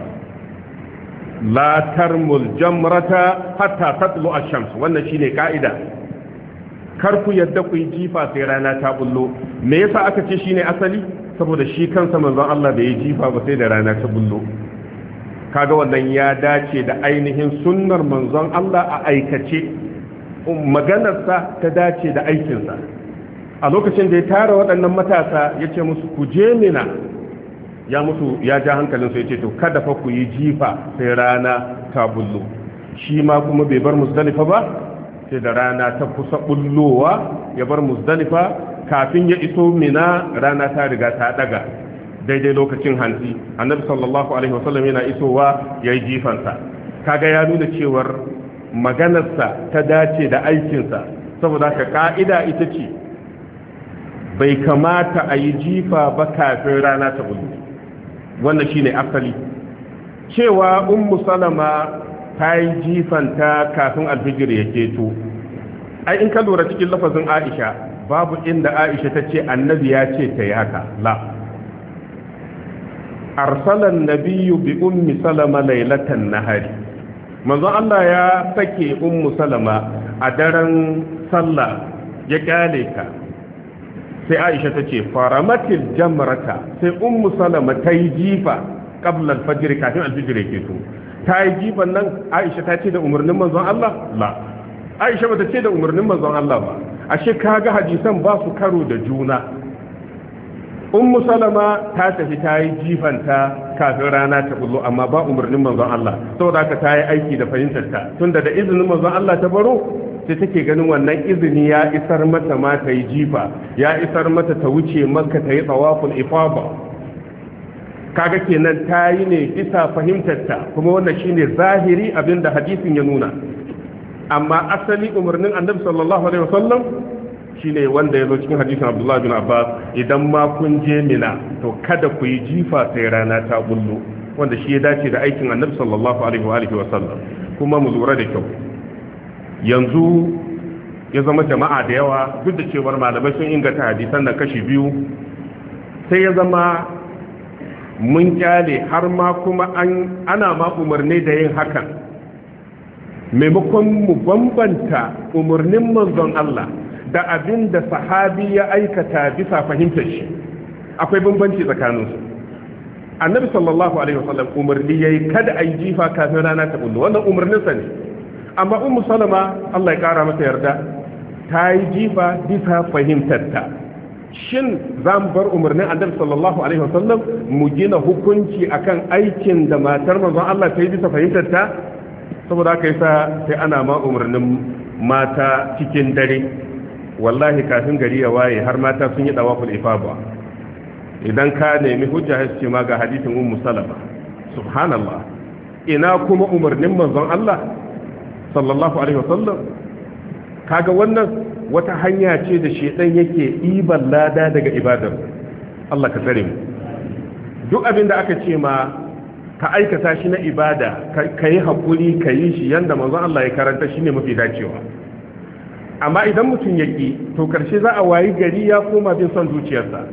la tarmul jamrata hatta tatlu ash-shams, wannan shine kaida, kar ku yadda ku yi jifa sai rana ta bullo. Me yasa aka ce shine asali? Saboda shi kansa manzon Allah bai yi jifa ba sai da rana ta bullo. Kaga wannan ya dace da ainihin sunnar manzon Allah a aikace, maganarsa ta dace da aikinsa. A lokacin da ya tara waɗannan matasa ya ce musu ku je Mina, ya musu ya ja hankalinsu ya ce to kada fa ku yi jifa sai rana ta bullo. Shi ma kuma bai bar Muzdalifa ba sai da rana ta kusa bullowa ya bar Muzdalifa. Kafin ya iso Mina rana ta riga ta daga daidai lokacin hantsi. Annabi sallallahu alaihi wasallam yana isowa yayi jifansa. Kaga ya nuna cewar maganarsa ta dace da aikinsa, saboda ka ka'ida ita ce bai kamata a yi jifa ba kafin rana ta bullo. Wannan shine asali. Cewa ummu Salama ta yi jifanta kafin alfijir ya keto, ai in ka lura cikin lafazin Aisha babu inda Aisha ta ce annabi ya ce ta yi haka, la. Arsalan nabiyyu bi ummi Salama lailatan nahari, manzon Allah ya sake ummu Salama a daren sallah ya kyale ka. Sai Aisha ta ce faramatil jamrata, sai ummu Salama ta yi jifa qabla al-fajr, kafin al-fajr yake to. Ta yi jifan nan Aisha ta ce da umarnin manzon Allah? La. Aisha bata ce da umarnin manzon Allah ba. Ashe kaga hadisan ba su karo da juna. Ummu Salama ta tafi ta yi jifanta kafin rana ta bullo, amma ba umarnin manzon Allah, saboda haka ta yi aiki da fahimtarta, tunda da izinin manzon Allah ta baro, sai take ganin wannan izini ya isar mata ma ta yi jifa, ya isar mata ta wuce Makka ta yi tawaful ifada. Kaga kenan ta yi ne bisa fahimtarta, kuma wannan shine zahiri abinda hadisin ya nuna. Amma asali umarnin annabi sallallahu alaihi wasallam shine wanda ya zo cikin hadisin Abdullah bin Abbas, idan ma kun je Mina to kada ku yi jifa sai rana ta bullo, wanda shi ya dace da aikin annabi sallallahu alaihi wa alihi wasallam. Kuma mu lura da kyau, yanzu ya zama jama'a da yawa, duk da cewar malamai sun inganta hadisan da kashi biyu, sai ya zama mun kyale har ma kuma an ana ma umarni da yin hakan, maimakon mu bambanta umarnin manzon Allah da abin da sahabi ya aikata bisa fahimtar shi akwai bambanci tsakaninsu. Annabi sallallahu alaihi wasallam umarni yayi kada ayi jifa kafin rana ta bullo, wannan umarnin sa ne. Amma ummu salama Allah ya kara mata yarda ta yi jifa bisa fahimtarta. Shin za mu bar umarnin Annabi sallallahu alaihi wasallam mu gina hukunci akan aikin da matar manzon Allah ta yi bisa fahimtarta? Saboda haka yasa sai ana ma umarnin mata cikin dare, wallahi kafin gari ya waye har mata sun yi dawaful ifada. Idan ka nemi hujja haske ma ga hadisin ummu salama, subhanallah, ina kuma umarnin manzon Allah sallallahu alaihi wasallam. Kaga wannan wata hanya ce da shedan yake iban lada daga ibadar. Allah ka tsare mu. Duk abin da aka ce ma ka aikata shi na ibada, ka yi haƙuri ka yi shi yanda manzon Allah ya karanta, shine mafi dacewa. Amma idan mutum ya ƙi, to karshe za a wayi gari ya koma bin son zuciyarsa.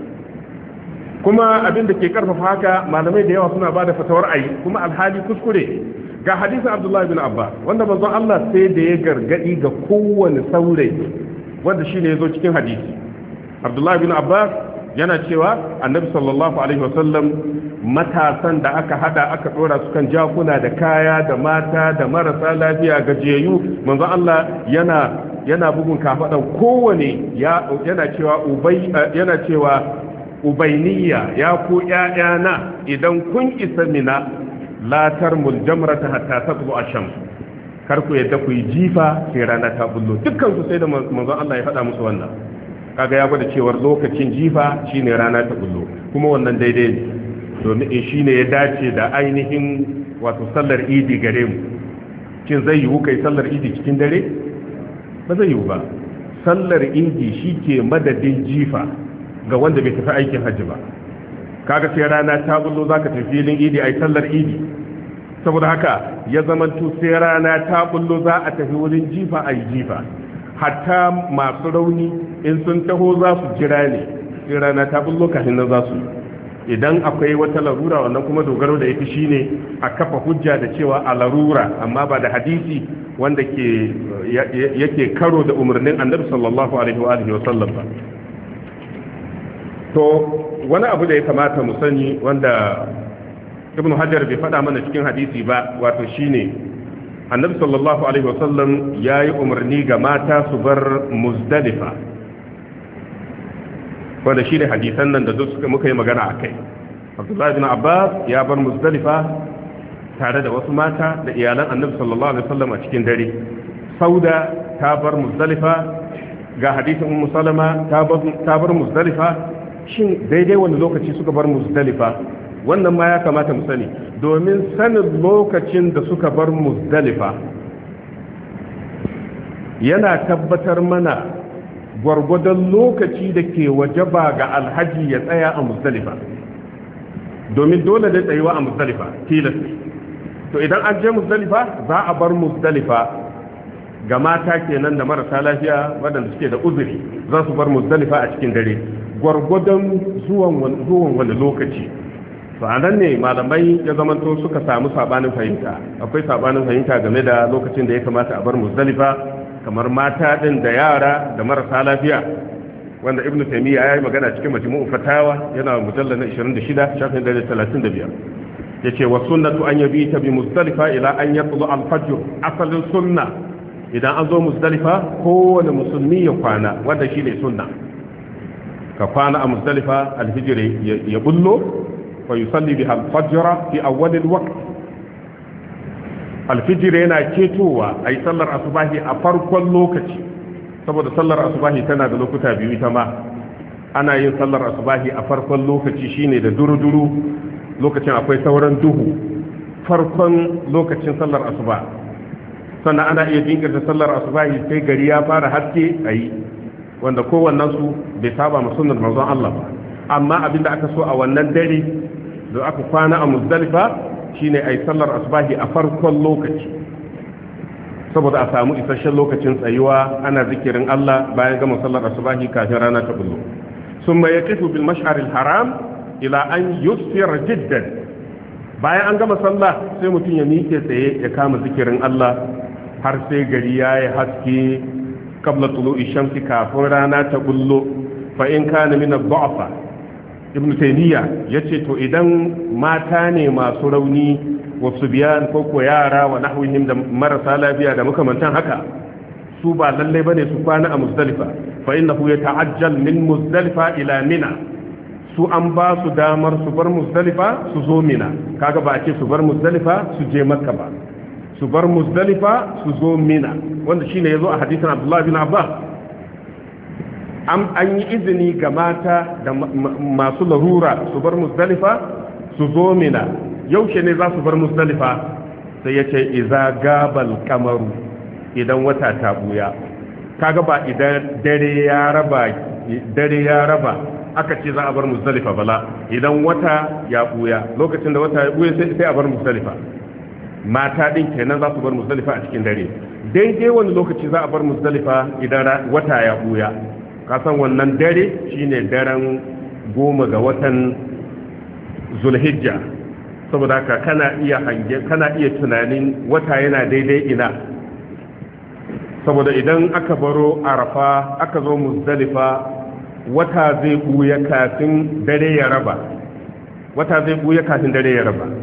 Kuma abin da ke karfafa haka, malamai da yawa suna ba da fatawar ayi, kuma alhali kuskure. Ga hadisin Abdullahi bin Abbas wanda manzon Allah sai da ya gargadi ga kowane saurayi, wanda shine yazo cikin hadisi. Abdullahi bin Abbas yana cewa Annabi sallallahu alaihi wasallam matasan da aka hada aka dora su kan jakuna da kaya da mata da marasa lafiya gajiyayyu, manzon Allah yana yana bugun kafadan kowane ya yana cewa ubay yana cewa ubayniya, ya ku ƴaƴana idan kun isa mina la tarmul jamrata hatta tatlu ash-shams, kar ku yadda ku yi jifa sai rana ta bullo. Dukkan su sai da manzon Allah ya faɗa musu wannan. Kaga ya gwada cewa lokacin jifa shine rana ta bullo, kuma wannan daidai ne domin shine ya dace da ainihin wato sallar idi gare mu. Kin zai yiwu kai sallar idi cikin dare? Ba zai yiwu ba. Sallar idi shike madadin jifa ga wanda bai tafi aikin hajji ba. Kaga sai rana ta bullo zaka tafi filin idi ai sallar idi, saboda haka ya zamanto sai rana ta bullo za a tafi wurin jifa ai jifa. Hatta masu rauni in sun taho za su jira ne sai rana ta bullo kafin nan za su. Idan akwai wata larura, wannan kuma dogaro da ita shine a kafa hujja da cewa a larura, amma ba da hadisi wanda ke yake karo da umarnin Annabi sallallahu alaihi wa alihi wa sallam ba. To wani abu da ya kamata mu sani wanda Ibn Hajar bai faɗa mana cikin hadisi ba, wato shine Annabi sallallahu alaihi wasallam yayi umarni ga mata su bar Muzdalifa, wanda shine hadisan nan da suka muka yi magana akai. Abdullah ibn Abbas ya bar Muzdalifa tare da wasu mata da iyalan Annabi sallallahu alaihi wasallam a cikin dare. Sauda ta bar Muzdalifa, ga hadisin Ummu Salama ta bar Muzdalifa. Shin daidai wani lokaci suka bar Muzdalifa? Wannan ma ya kamata mu sani, domin sanin lokacin da suka bar Muzdalifa yana tabbatar mana gwargwadon lokaci da ke wajaba ga alhaji ya tsaya a Muzdalifa, domin dole da tsayuwa a Muzdalifa tilas. To idan an je Muzdalifa za a bar Muzdalifa ga mata kenan da marasa lafiya waɗanda suke da uzuri, za su bar Muzdalifa a cikin dare gwargwadon zuwan wani lokaci. To a nan ne malamai ya zamanto suka samu sabanin fahimta. Akwai sabanin fahimta game da lokacin da ya kamata a bar Muzdalifa, kamar mata din da yara da marasa lafiya, wanda Ibn Taymiyyah ya yi magana cikin Majmu'u Fatawa, yana mujallal na ishirin da shida shafin da talatin da biyar. Yace wa sunnatu an yabita bi Muzdalifa ila an yatlu al-fajr. Asalin sunna idan an zo Muzdalifa kowane musulmi ya kwana, wanda shine sunna. Ka kwana a Muzdalifa al-fajr ya bullo fa yusalli biha al-fajr fi awwal al-waqt. Al-fajr yana ketowa ai sallar asubahi a farkon lokaci, saboda sallar asubahi tana da lokuta biyu ita ma. Ana yin sallar asubahi a farkon lokaci shine da duru-duru, lokacin akwai sauran duhu, farkon lokacin sallar asuba. Sannan ana iya jinkirta sallar asubahi sai gari ya fara haske ayi, wanda kowannen su bai saba ma sunnar manzon Allah ba. Amma abinda aka so a wannan dare da aka kwana a Muzdalifa shine ai sallar asubahi a farkon lokaci, saboda a samu isasshen lokacin tsayuwa ana zikirin Allah bayan gama sallar asubahi kafin rana ta bullo. Summa yaqifu bil mash'aril haram ila an yusfira jiddan. Bayan an gama sallah sai mutum ya miƙe tsaye ya kama zikirin Allah har sai gari ya yi haske, qabla tulu'i shamsi kafin rana ta bullo fa in kana min ad-du'afa ibn taymiya yace to idan mata ne masu rauni wa subyan ko ko yara wa nahwihim da marasa lafiya da makamantan haka su ba lalle bane su kwana a muzdalifa fa innahu yata'ajjal min muzdalifa ila mina su an ba su damar su bar muzdalifa su zo mina kaga ba a ce su bar muzdalifa su je makka ba su bar muzdalifa su zo mina wanda shine yazo a hadisin abdullahi bin abbas an yi izini ga mata da masu larura su bar muzdalifa su zo mina yaushe ne za su bar muzdalifa sai ya ce iza gabal kamaru idan wata ta buya kaga ba idan dare ya raba dare ya raba aka ce za a bar muzdalifa bala idan wata ya buya lokacin da wata ya buya sai a bar muzdalifa mata din kenan za su bar muzdalifa a cikin dare daidai wani lokaci za a bar muzdalifa idan wata ya buya kasan wannan dare shine daren goma ga watan zulhijja saboda haka kana iya hange kana iya tunanin wata yana daidai ina saboda idan aka baro arafa aka zo muzdalifa wata zai buya kafin dare ya raba wata zai buya kafin dare ya raba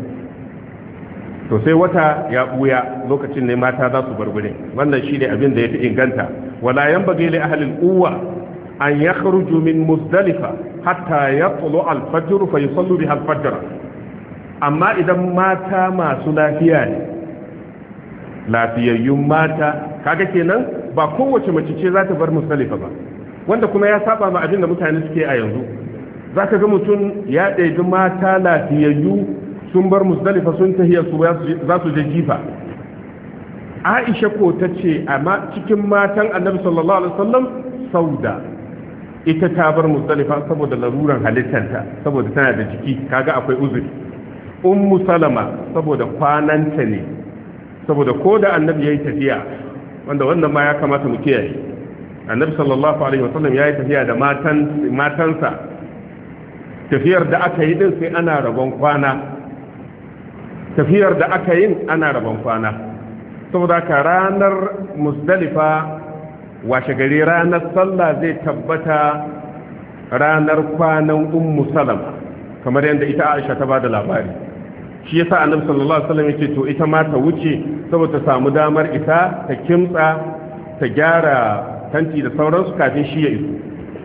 to sai wata ya buya lokacin ne mata za su bar gurin wannan shine abin da yafi inganta wala yanbaghi li ahli al-quwwa an yakhruju min muzdalifa hatta yatlu al-fajr fa yusallu biha al-fajr amma idan mata masu lafiya ne lafiyayyun mata kaga kenan ba kowace mace ce za ta bar muzdalifa ba wanda kuma ya saba ma abin da mutane suke a yanzu zaka ga mutum ya ɗebi mata lafiyayyu sun bar muzdalifa sun tahiya su za su je jifa Aisha ko tace amma cikin matan Annabi sallallahu alaihi wasallam Sauda ita ta bar muzdalifa saboda laruran halittanta saboda tana da jiki kaga akwai uzuri ummu salama saboda kwananta ne saboda ko da annabi yayi tafiya wanda wannan ma ya kamata mu kiyaye annabi sallallahu alaihi wasallam yayi tafiya da matan matansa tafiyar da aka yi din sai ana rabon kwana tafiyar da aka yi ana rabon kwana saboda ka ranar muzdalifa washe gari ranar sallah zai tabbata ranar kwanan ummu salama kamar yadda ita Aisha ta bada labari shi yasa annabi sallallahu alaihi wasallam yake to ita ma ta wuce saboda ta samu damar ita ta kimtsa ta gyara tanti da sauransu kafin shi ya iso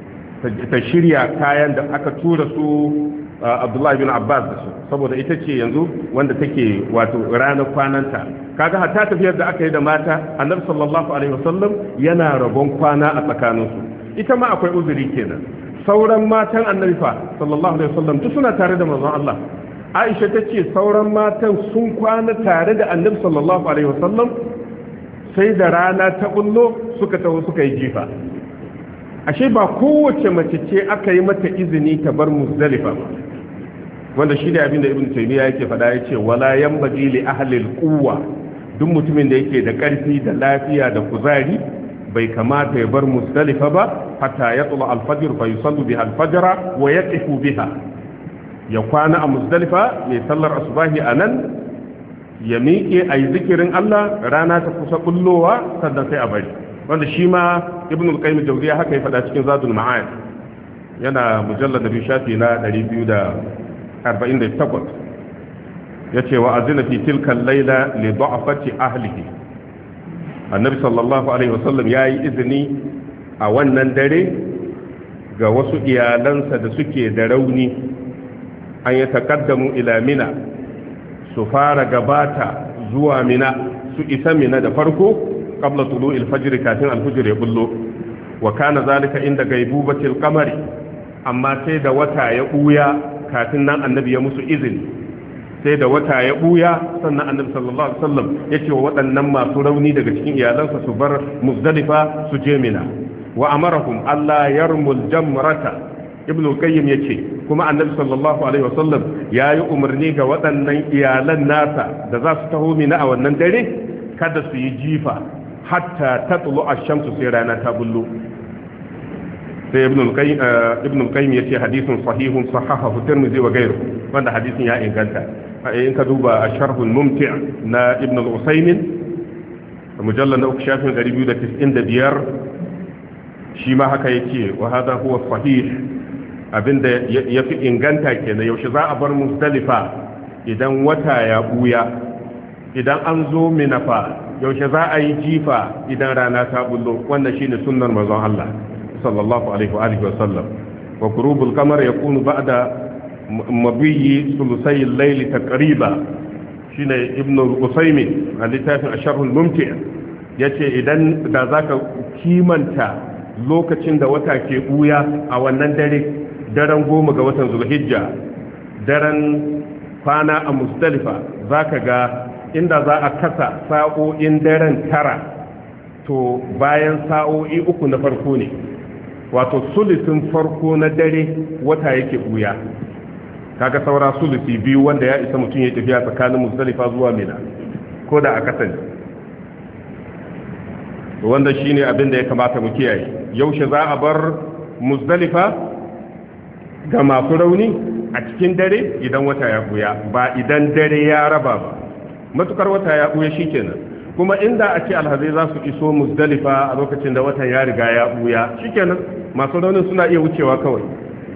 ta shirya kayan da aka tura su Abdullahi bin Abbas da su saboda ita ce yanzu wanda take wato ranar kwananta kaga hatta tafiyar da aka yi da mata annabi sallallahu alaihi wasallam yana rabon kwana a tsakaninsu ita ma akwai uzuri kenan sauran matan annabi fa sallallahu alaihi wasallam duk suna tare da manzon Allah Aisha tace sauran matan sun kwana tare da annabi sallallahu alaihi wasallam sai da rana ta bullo suka taho suka yi jifa ashe ba kowace mace ce aka yi mata izini ta bar muzdalifa ba wanda shi ne abin da ibn taymiya yake faɗa yace wala yanbaghi li ahli al-quwwa duk mutumin da yake da ƙarfi da lafiya da kuzari bai kamata ya bar muzdalifa ba hatta yatla al-fajr fa yusallu biha al-fajr wa yaqifu biha ya kwana a muzdalifa mai sallar asubahi anan ya miƙe ayi zikirin Allah rana ta kusa kullowa sannan sai a bari wanda shi ma ibn al-qayyim jawziya haka ya faɗa cikin zadul ma'ad yana mujallad nabi shafi na ɗari biyu da arba'in da takwas yace wa azina fi tilka al-laila li du'afati ahlihi annabi sallallahu alaihi wasallam yayi izini a wannan dare ga wasu iyalansa da suke da rauni an ya taqaddamu ila mina su fara gabata zuwa mina su isa mina da farko qabla tulu'il fajr kafin al-fajr ya bullo wa kana zalika inda gaibubatil qamari amma sai da wata ya buya kafin nan annabi ya musu izini sai da wata ya buya sannan annabi sallallahu alaihi wasallam ya ce wa waɗannan masu rauni daga cikin iyalansa su bar muzdalifa su je mina wa amarahum alla yarmul jamrata ibnu qayyim yace kuma annabi sallallahu alaihi wasallam yayi umarni ga waɗannan iyalan nasa da za su taho mina a wannan dare kada su yi jifa hatta tatlu ash-shamsu sai rana ta bullo sai ibn al-qayyim ibn al-qayyim yace hadithun sahihun sahahahu tirmidhi wa ghayruhu wanda hadisin ya inganta in ka duba ash-sharh al-mumti' na ibn al-usaymin mujallad na uku shafin ɗari biyu da tis'in da biyar shi ma haka yake wa hada huwa sahih abinda yafi inganta kenan. Yaushe za a bar Muzdalifa idan wata ya buya, idan an zo Minafa yaushe za a yi jifa idan rana ta bullo. Wannan shine sunnar manzon Allah sallallahu alaihi wa alihi wa sallam. wa ghurubul qamar yakunu ba'da mabiyyi sulusai al-layl taqriba, shine ibn al-usaymin a littafin asharh al-mumti' yace idan da zaka kimanta lokacin da wata ke buya a wannan dare daren goma ga watan zulhijja, daren kwana a Muzdalifa, zaka ga inda za a kasa sa'o'in daren tara, to bayan sa'o'i uku na farko ne, wato sulisin farko na dare wata yake buya, kaga saura sulisi biyu wanda ya isa mutum ya tafiya tsakanin Muzdalifa zuwa Mina ko da a kasance. Wanda shine abin da ya kamata mu kiyaye. Yaushe za a bar Muzdalifa ga masu rauni? A cikin dare idan wata ya buya, ba idan dare ya raba ba. Matukar wata ya buya shikenan. Kuma inda a ce alhazai za su iso Muzdalifa a lokacin da watan ya riga ya buya, shikenan masu raunin suna iya wucewa kawai.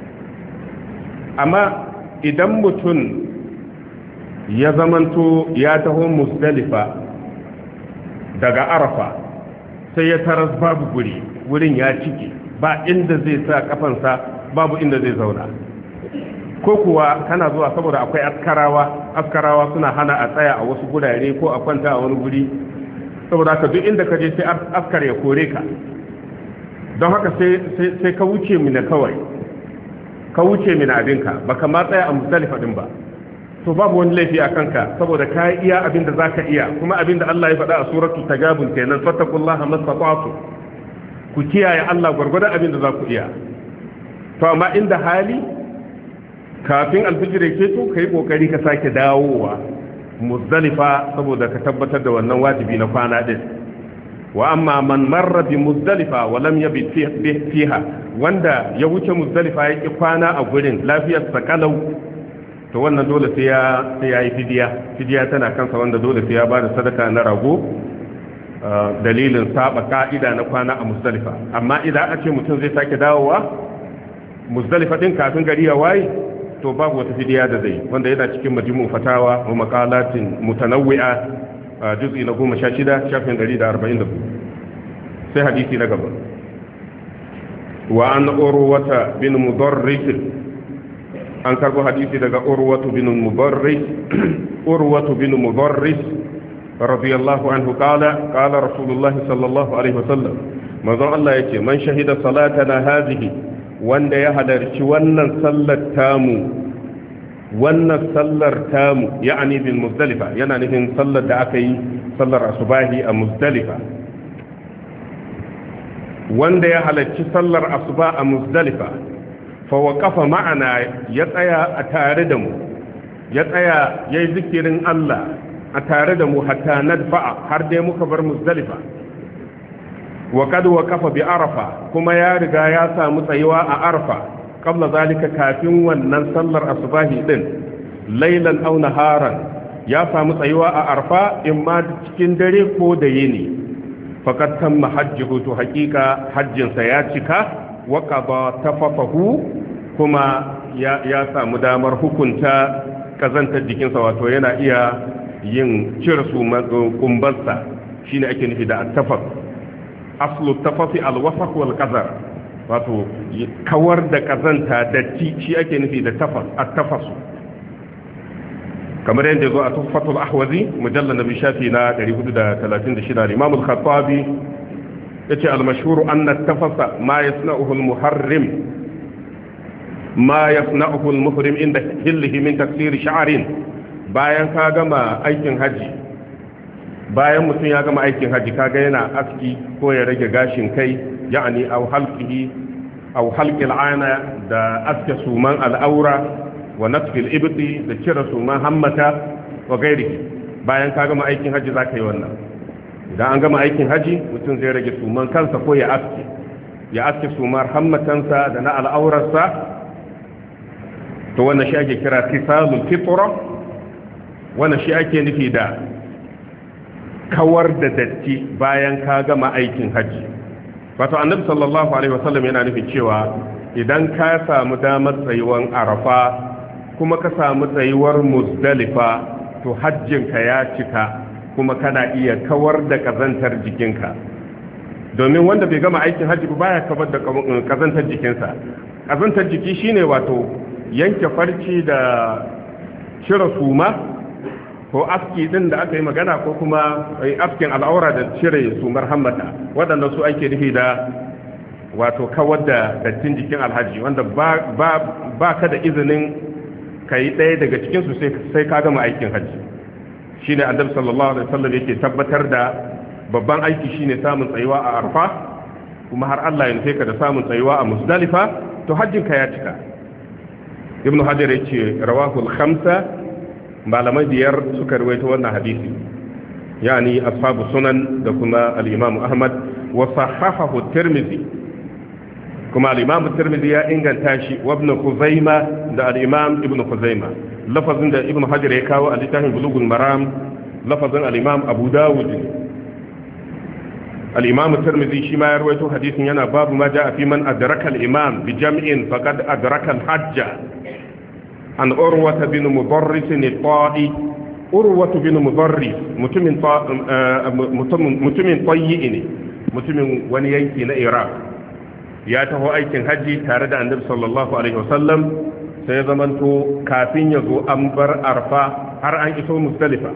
Amma idan mutum ya zamanto ya taho Muzdalifa daga Arafa sai ya taras babu guri, wurin ya cike, ba inda zai sa kafansa, babu inda zai zauna, ko kuwa kana zuwa saboda akwai askarawa askarawa suna hana a tsaya a wasu gurare ko a kwanta a wani guri, saboda ka duk inda ka je sai askar ya kore ka, don haka sai ka wuce mina kawai, ka wuce mina abinka, baka ma tsaya a Muzdalifa din ba, to babu wani laifi a kanka saboda ka iya abin da zaka iya, kuma abin da Allah ya faɗa a suratul tagabun kenan, fattaqullaha mastata'tu, ku kiyaye Allah gurgurdan abin da za ku iya. To amma inda hali kafin alfijir ya keto kai kokari ka sake dawowa Muzdalifa saboda ka tabbatar da wannan wajibi na kwana din. Wa amma man marra bi Muzdalifa wa lam yabit fiha, wanda ya wuce Muzdalifa yake kwana a gurin lafiyar sa kalau, to wannan dole sai ya sai yayi fidiya fidiya tana kansa, wanda dole sai ya bada sadaka na rago dalilin saba ka'ida na kwana a Muzdalifa. Amma idan a ce mutum zai sake dawowa Muzdalifa din kafin gari ya waye, to babu wata fidiya da zai, wanda yana cikin majmu' fatawa wa maqalatin mutanawwi'a juz'i na goma sha shida shafin ɗari da arba'in da biyu. Sai hadisi na gaba, wa an urwata bin mudarris, an karbo hadisi daga urwatu bin mudarris urwatu bin mudarris radiyallahu anhu qala qala rasulullah sallallahu alaihi wasallam, manzon Allah yace man shahida salatana hadhihi, wanda ya halarci wannan sallar tamu wannan sallar tamu ya'ani bil Muzdalifa, yana nufin sallar da aka yi sallar asubahi a Muzdalifa, wanda ya halarci sallar asuba a Muzdalifa fa waqafa ma'ana, ya tsaya a tare da mu, ya tsaya yayi zikirin Allah a tare da mu hatta nadfa, har dai muka bar Muzdalifa. wa kad waqafa bi Arafa, kuma ya riga ya samu tsayuwa a Arafa qabla zalika, kafin wannan sallar asubahi din, laylan aw naharan, ya samu tsayuwa a Arafa imma cikin dare ko da yini. faqad tamma hajjuhu, to haqiqa hajjin sa ya cika, wa qada tafafahu, kuma ya ya samu damar hukunta kazantar jikinsa, wato yana iya yin cire su kumbarsa, shine ake nufi da tafaf. aslu tafafi alwasaq wal qazar, wato kawar da kazanta datti, shi ake nufi da tafas at-tafasu, kamar yadda zo a Tuhfatul Ahwazi mujallal nabi shafi na ɗari hudu da talatin da shida. Imam al-Khattabi yace al-mashhur anna at-tafasa ma yasna'uhu al-muharrim ma yasna'uhu al-muhrim inda hillihi min taksir sha'rin. Bayan ka gama aikin haji, bayan mutum ya gama aikin haji, kaga yana aski ko ya rage gashin kai, ya'ani aw halqihi aw halqil ana, da aske suman al'aura, wa natfil ibti, da cire suman hammata wa gairihi. Bayan ka gama aikin haji zaka yi wannan. Idan an gama aikin haji, mutum zai rage suman kansa ko ya aske ya aske sumar hammatansa da na al'aurarsa, to wannan shi ake kira tisalul fitra, wannan shi ake nufi da kawar da datti bayan ka gama aikin haji. wato annabi sallallahu alaihi wasallam yana nufin cewa idan ka samu damar tsayuwan arafa kuma ka samu tsayuwar muzdalifa to hajjinka ya cika kuma kana iya kawar da kazantar jikinka domin wanda bai gama aikin hajji ba ya kawar da kazantar jikinsa kazantar jiki shine wato yanke farci da cire suma ko aski din da aka yi magana ko kuma askin al'aura da cire sumar hammata waɗanda su ake nufi da wato kawar da dattin jikin alhaji wanda ba ka da izinin ka yi ɗaya daga cikinsu sai ka gama aikin hajji shi ne annabi sallallahu alaihi wasallam yake tabbatar da babban aiki shine samun tsayuwa a arfa kuma har Allah ya nufe ka da samun tsayuwa a musdalifa to hajjinka ya cika ibnu hajar yace rawahu al-khamsa malamai biyar suka rawaito wannan hadisi yani ashabu sunan da kuma al-imam ahmad wa sahahahu at-tirmidhi kuma al-imam at-tirmidhi ya inganta shi wa ibn khuzaima da al-imam ibn khuzaima lafazin da ibn hajar ya kawo a littafin bulughul maram lafazin al-imam abu dawud al-imam at-tirmidhi shi ma ya rawaito hadisin yana babu ma jaa fi man adraka al-imam bi jam'in faqad adraka al-hajja an urwata bin mudarris al-ta'i urwatu bin mudarris mutumin mutumin tayyi ne mutumin wani yanki na iraq ya taho aikin haji tare da annabi sallallahu alaihi wasallam sai zamanto kafin ya zo an bar arfa har an iso muzdalifa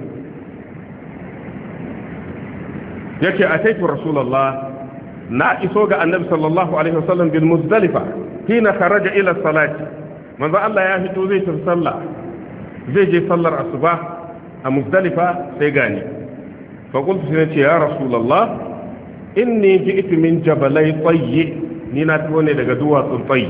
yake ataitu rasulullah na iso ga annabi sallallahu alaihi wasallam bil muzdalifa hina kharaja ila salati manzo Allah ya fito zai tafi sallah zai je sallar asuba a muzdalifa sai gani fa qultu sai ce ya rasulullah inni ji'tu min jabalai tayyi ni na taho ne daga duwatsun tayyi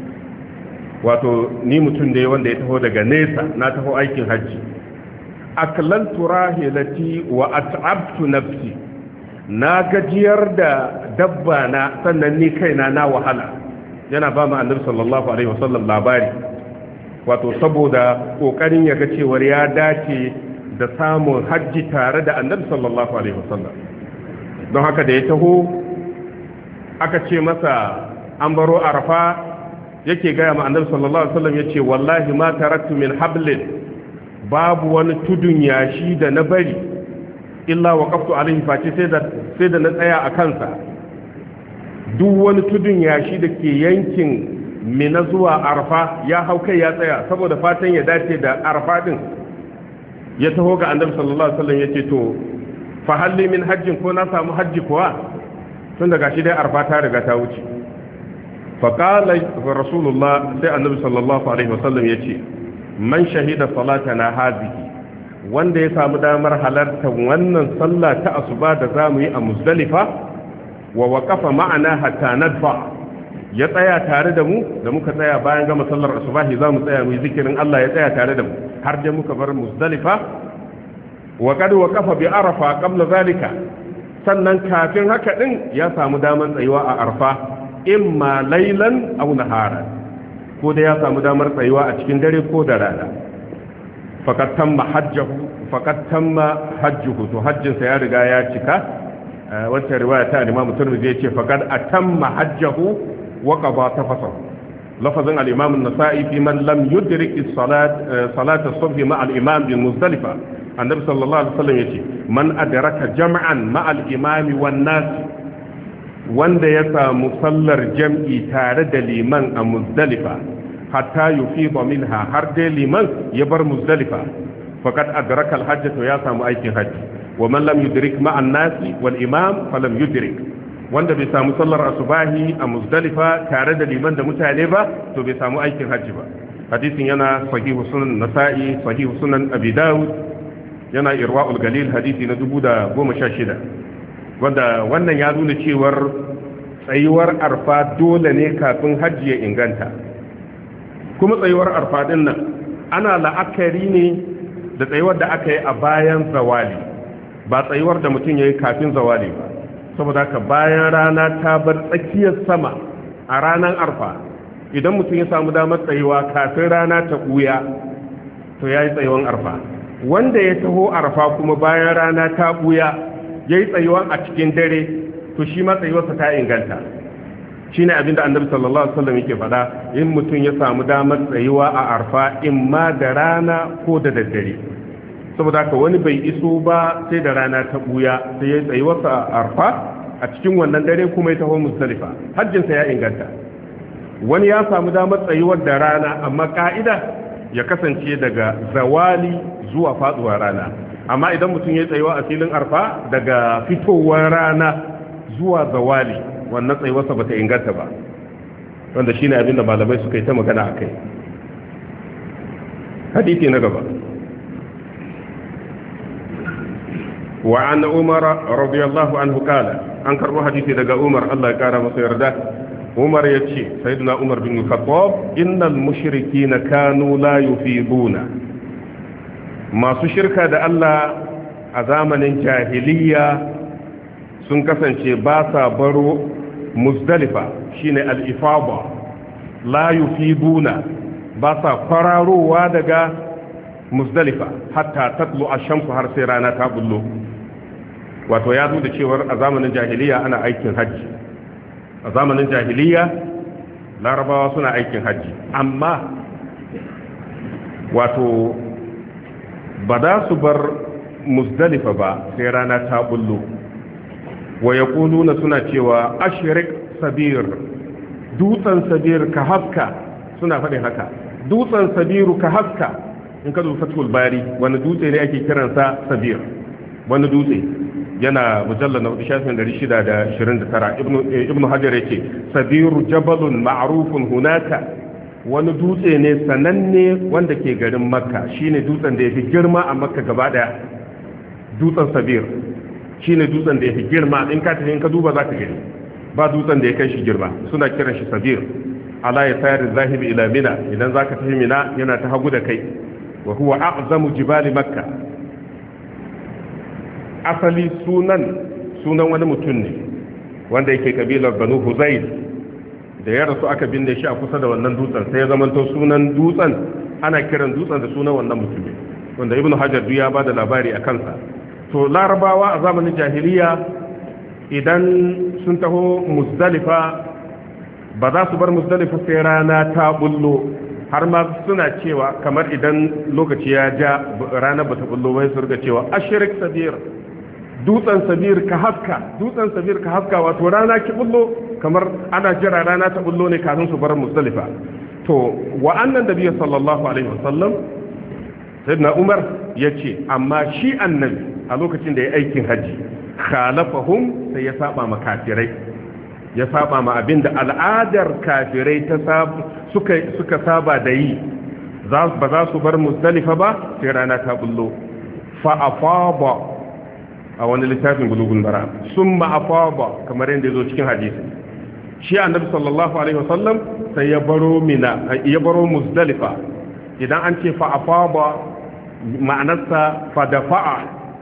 wato ni mutum ne wanda ya taho daga nesa na taho aikin hajji aklaltu rahilati wa at'abtu nafsi na gajiyar da dabba na sannan ni kaina na wahala yana ba mu annabi sallallahu alaihi wasallam labari wato saboda kokarin ya ga cewar ya dace da samun hajji tare da annabi sallallahu alaihi wasallam don haka da ya taho aka ce masa an baro arafa yake gaya ma annabi sallallahu alaihi wasallam yace wallahi ma taraktu min hablin babu wani tudun yashi da na bari illa waqaftu alaihi fati sai da sai da na tsaya a kansa duk wani tudun yashi da ke yankin mina zuwa arfa ya hau kai ya tsaya saboda fatan ya dace da arfa din ya taho ga annabi sallallahu alaihi wasallam yace to fa halli min hajjin ko na samu hajji kuwa tun daga shi dai arfa ta riga ta wuce fa qala rasulullah sai annabi sallallahu alaihi wasallam yace man shahida salatana hadhihi wanda ya samu damar halartar wannan sallah ta asuba da zamu yi a muzdalifa wa waqafa ma'ana hatta nadfa ya tsaya tare da mu da muka tsaya bayan gama sallar asubahi zamu tsaya mu yi zikirin Allah ya tsaya tare da mu har dai muka bar muzdalifa wa qad waqafa bi arafa qabla zalika sannan kafin haka din ya samu damar tsayuwa a arfa imma laylan aw naharan ko da ya samu damar tsayuwa a cikin dare ko da rana faqad tamma hajjuhu faqad tamma hajjuhu to hajjinsa ya riga ya cika wata riwaya ta Imam Tirmidhi yace faqad atamma hajjahu wa qada tafasahu lafazin al-Imam an-Nasa'i fi man lam yudrik as-salat salat as-subh ma'a al-imam bi Muzdalifa annabi sallallahu alaihi wasallam yace man adraka jam'an ma'a al-imam wan-nas wanda ya samu sallar jam'i tare da liman a Muzdalifa hatta yufida minha har dai liman ya bar Muzdalifa faqad adraka al-hajj to ya samu aikin hajji wa man lam yudrik ma'an nasi wal imam falam yudrik wanda bai samu sallar asubahi a muzdalifa tare da liman da mutane ba to bai samu aikin hajji ba hadisin yana sahihu sunan nasa'i sahihu sunan abi daud yana irwaul galil hadisi na dubu da goma sha shida wanda wannan ya nuna cewar tsayuwar arfa dole ne kafin hajji ya inganta kuma tsayuwar arfa din nan ana la'akari ne da tsayuwar da aka yi a bayan zawali ba tsayuwar da mutum ya yi kafin zawali ba saboda haka bayan rana ta bar tsakiyar sama a ranar arfa idan mutum ya samu damar tsayuwa kafin rana ta ɓuya to ya yi tsayuwan arfa wanda ya taho arfa kuma bayan rana ta ɓuya ya yi tsayuwan a cikin dare to shi ma tsayuwarsa ta inganta shine abinda annabi sallallahu alaihi wasallam yake faɗa in mutum ya samu damar tsayuwa a arfa in ma da rana ko da daddare saboda haka wani bai iso ba sai da rana ta buya sai ya tsayuwarsa a arfa a cikin wannan dare kuma ya taho muzdalifa hajjinsa ya inganta wani ya samu damar tsayuwar da rana amma ka'ida ya kasance daga zawali zuwa faduwar rana amma idan mutum ya tsayuwa a filin arfa daga fitowar rana zuwa zawali wannan tsayuwarsa ba ta inganta ba wanda shine abin da malamai suka yi ta magana a kai hadisi na gaba wa an umar radiyallahu anhu kala an karbo hadisi daga umar Allah ya kara masa yarda umar ya ce sayyidina umar bin khattab innal mushrikina kanu la yufiduna masu shirka da Allah a zamanin jahiliya sun kasance ba sa baro muzdalifa shine al-ifada la yufiduna ba sa kwararowa daga muzdalifa hatta tatlu ash-shamsu har sai rana ta bullo wato ya zo da cewar a zamanin jahiliya ana aikin hajji a zamanin jahiliya larabawa suna aikin hajji amma wato ba za su bar muzdalifa ba sai rana ta bullo wa yaquluna suna cewa ashrik sabir dutsen sabir ka haska suna faɗin haka dutsen sabiru ka haska in ka zo fatul bari wani dutse ne ake kiransa sabir wani dutse yana mujallal na shafin ɗari shida da ashirin da tara ibnu hajar yake sabiru jabalun ma'rufun hunaka wani dutse ne sananne wanda ke garin makka shine dutsen da yafi girma a makka gaba daya dutsen sabir shine dutsen da yafi girma in ka tafi in ka duba zaka gani ba dutsen da ya kai shi girma suna kiran shi sabir ala ya sayar zahibi ila mina idan zaka tafi mina yana ta hagu da kai wa huwa a'zamu jibali makka asali sunan sunan wani mutum ne wanda yake kabilar banu huzayl da ya rasu aka binne shi a kusa da wannan dutsen sai ya zamanto sunan dutsen ana kiran dutsen da sunan wannan mutumin wanda ibnu hajar ya ba da labari a kansa to larabawa a zamanin jahiliya idan sun taho muzdalifa ba za su bar muzdalifa sai rana ta bullo har ma suna cewa kamar idan lokaci ya ja rana ba ta bullo bai su riga cewa ashrik sabir dutsen sabir ka haska dutsen sabir ka haska wato rana ki bullo kamar ana jira rana ta bullo ne kafin su bar muzdalifa to wa annan nabi sallallahu alaihi wasallam sayyidina umar yace amma shi annabi a lokacin da ya aikin haji khalafahum sai ya saba ma kafirai ya saba ma abinda al'adar kafirai ta suka suka saba da yi ba za su bar muzdalifa ba sai rana ta bullo fa afaba a wani littafin bulugun bara sun ma'afaba kamar yadda ya zo cikin hadisi shi annabi sallallahu alaihi wasallam sai ya baro mina ya baro muzdalifa idan an ce fa'afaba ma'anarsa fadafa'a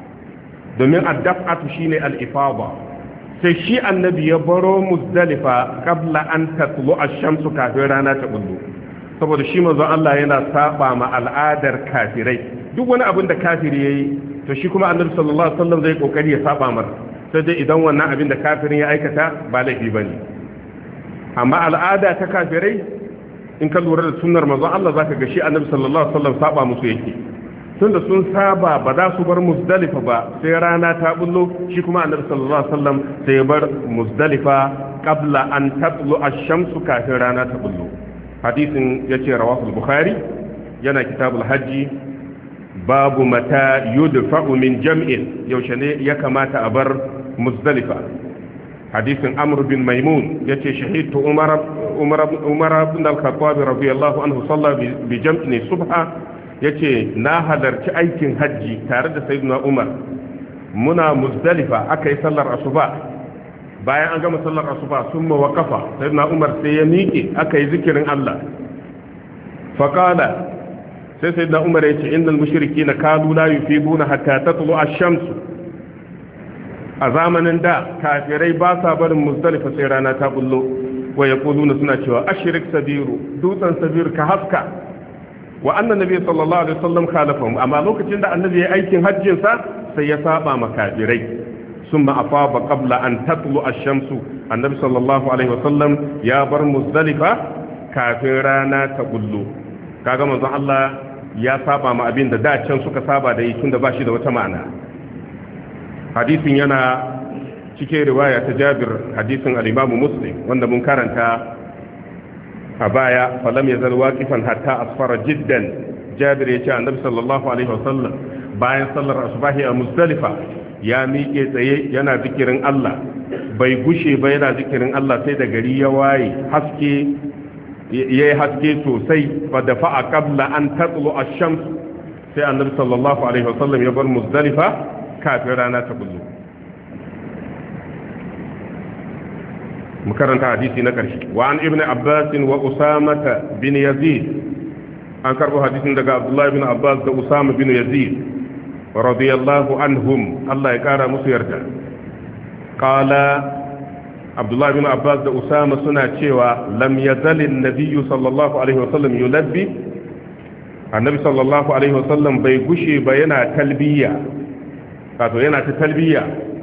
domin addaf'atu shine al-ifaba sai shi annabi ya baro muzdalifa qabla an tatlu ash-shamsu kafin rana ta bullo saboda shi manzo Allah yana saba ma al'adar kafirai duk wani abin da kafiri yayi to shi kuma annabi sallallahu alaihi wasallam zai kokari ya saba mar sai dai idan wannan abin da kafirin ya aikata ba laifi bane amma al'ada ta kafirai in ka lura da sunnar manzon Allah zaka ga shi annabi sallallahu alaihi wasallam saba musu yake tunda sun saba ba za su bar muzdalifa ba sai rana ta bullo shi kuma annabi sallallahu alaihi wasallam sai ya bar muzdalifa qabla an tatlu ash-shamsu kafin rana ta bullo hadisin yace rawahu al-bukhari yana kitabul hajji babu mata yudfa'u min jam'in yaushe ne ya kamata a bar muzdalifa hadisin amr bin maimun yace shahidtu umar umar umar ibn al-khattab radiyallahu anhu salla bi jam'in subha yace na halarci aikin haji tare da sayyidina umar muna muzdalifa akai sallar asuba bayan an gama sallar asuba summa waqafa sayyidina umar sai ya miƙe akai zikirin Allah faqala sai sai da umar ya ce innal mushrikina kanu la yufiduna hatta tatlu ash-shamsu a zamanin da kafirai ba sa barin muzdalifa sai rana ta bullo wa yaquluna suna cewa ashrik sabiru dutsen sabir ka haska wa annan nabi sallallahu alaihi wasallam khalafahum amma lokacin da annabi ya aikin hajjin sa sai ya saba ma kafirai summa afaba qabla an tatlu ash-shamsu annabi sallallahu alaihi wasallam ya bar muzdalifa kafin rana ta bullo kaga manzon Allah ya saba ma abin da da can suka saba da yi tunda ba shi da wata ma'ana hadisin yana cikin riwaya ta Jabir hadisin al-Imam Muslim wanda mun karanta a baya falam yazal waqifan hatta asfara jiddan Jabir ya ce annabi sallallahu alaihi wasallam bayan sallar asubahi a Muzdalifa ya miƙe tsaye yana zikirin Allah bai gushe ba yana zikirin Allah sai da gari ya waye haske yayi haske sosai fa dafa qabla an tatlu ash-shams sai annabi sallallahu alaihi wasallam ya bar Muzdalifa kafin rana ta bullo mu karanta hadisi na ƙarshe wa an ibnu abbas wa usama bin yazid an karbo hadisin daga abdullahi bin abbas da usama bin yazid radiyallahu anhum Allah ya kara musu yarda qala abdullahi bin abbas da usama suna cewa lam yazal an-nabiy sallallahu alaihi wasallam yulabbi annabi sallallahu alaihi wasallam bai gushe ba yana talbiya wato yana ta talbiya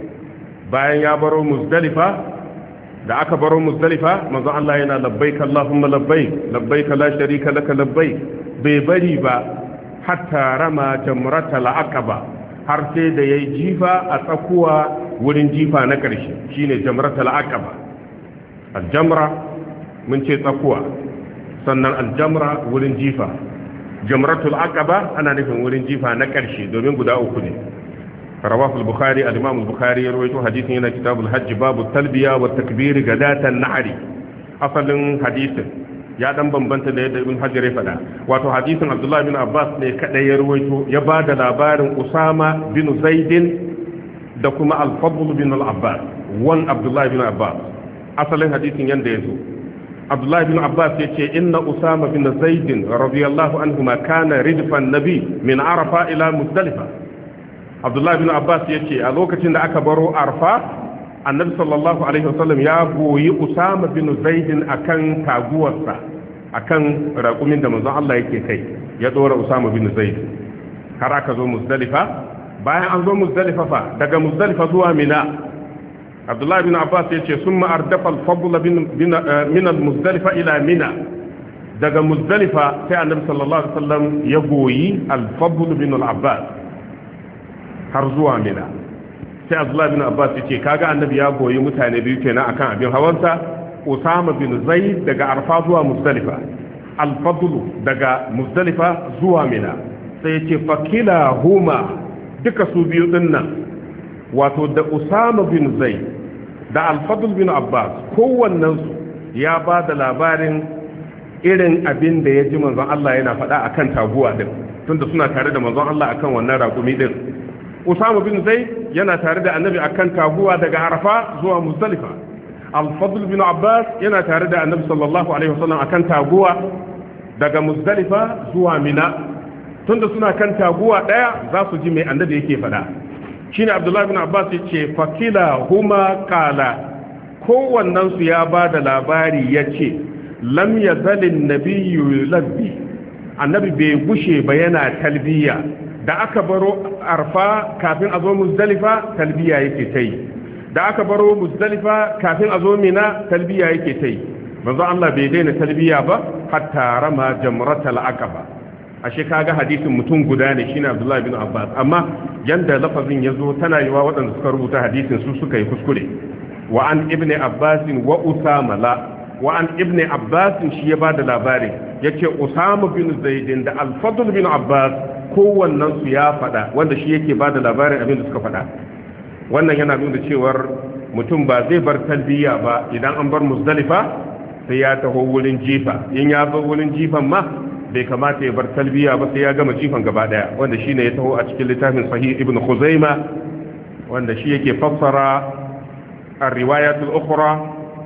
bayan ya baro muzdalifa da aka baro muzdalifa manzo Allah yana labbaik Allahumma labbaik labbaik la sharika laka labbaik bai bari ba hatta rama jamratal aqaba har sai da yayi jifa a tsakuwa wurin jifa na karshe shine jamratal aqaba aljamra mun ce tsakuwa sannan aljamra wurin jifa jamratul aqaba ana nufin wurin jifa na karshe domin guda uku ne رواه البخاري الإمام البخاري يروي حديث هنا كتاب الحج باب التلبية والتكبير غداة النحر أصل حديث يا دم بنبنت da yadda ibn hajar ya fada wato hadisin abdullah bin abbas ne kada ya ruwaito ya bada labarin usama bin zaid da kuma al-fadl bin al-abbas wan abdullah bin abbas asalin hadisin yanda yazo abdullah bin abbas yace inna usama bin zaid radiyallahu anhuma kana ridfan nabi min arafa ila muzdalifa abdullahi bin abbas ya ce a lokacin da aka baro arfa annabi sallallahu alaihi wasallam ya goyi usama bin zaidin akan taguwarsa akan raƙumin da manzon Allah yake kai ya dora usama bin zaid har aka zo muzdalifa bayan an zo muzdalifa fa daga muzdalifa zuwa mina abdullahi bin abbas ya ce summa ardafa al-fadl bin min al-muzdalifa ila mina daga muzdalifa sai annabi sallallahu alaihi wasallam ya goyi al-fadl bin al-abbas har zuwa mina sai abdullahi bin abbas yace kaga annabi ya goyi mutane biyu kenan akan abin hawansa usama bin zaid daga arfa zuwa muzdalifa al-fadl daga muzdalifa zuwa mina sai yace fakila huma duka su biyu dinnan wato da usama bin zaid da al-fadl bin abbas kowannen su ya ba da labarin irin abin da ya ji manzon Allah yana faɗa akan taguwa din tunda suna tare da manzon Allah akan wannan raƙumi din Usama bin Zaid yana tare da Annabi akan taguwa daga Arafa zuwa Muzdalifa. Al-Fadl bin Abbas yana tare da Annabi sallallahu alaihi wasallam akan taguwa daga Muzdalifa zuwa Mina. Tunda suna kan taguwa daya za su ji mai Annabi yake faɗa. Shine Abdullah bin Abbas yace fakila huma qala kowannen su ya bada labari yace lam yazalin nabiyyu labbi Annabi bai gushe ba yana talbiya da aka baro arfa kafin a zo muzdalifa talbiya yake ta yi da aka baro muzdalifa kafin a zo mina talbiya yake ta yi manzo Allah bai daina talbiya ba hatta rama jamratal aqaba ashe kaga hadisin mutum guda ne shine Abdullah bin Abbas amma yanda lafazin yazo tana yiwa waɗanda suka rubuta hadisin su suka yi kuskure wa an ibn Abbas wa Usama la wa an ibn Abbas shi ya bada labarin yace Usama bin Zaid da Al-Fadl bin Abbas kowannen su ya faɗa wanda shi yake ba da labarin abin da suka faɗa wannan yana nuna cewar mutum ba zai bar talbiya ba idan an bar muzdalifa sai ya taho wurin jifa in ya zo wurin jifan ma bai kamata ya bar talbiya ba sai ya gama jifan gaba daya wanda shine ya taho a cikin littafin sahih ibn khuzaima wanda shi yake fassara ar-riwayat al-ukhra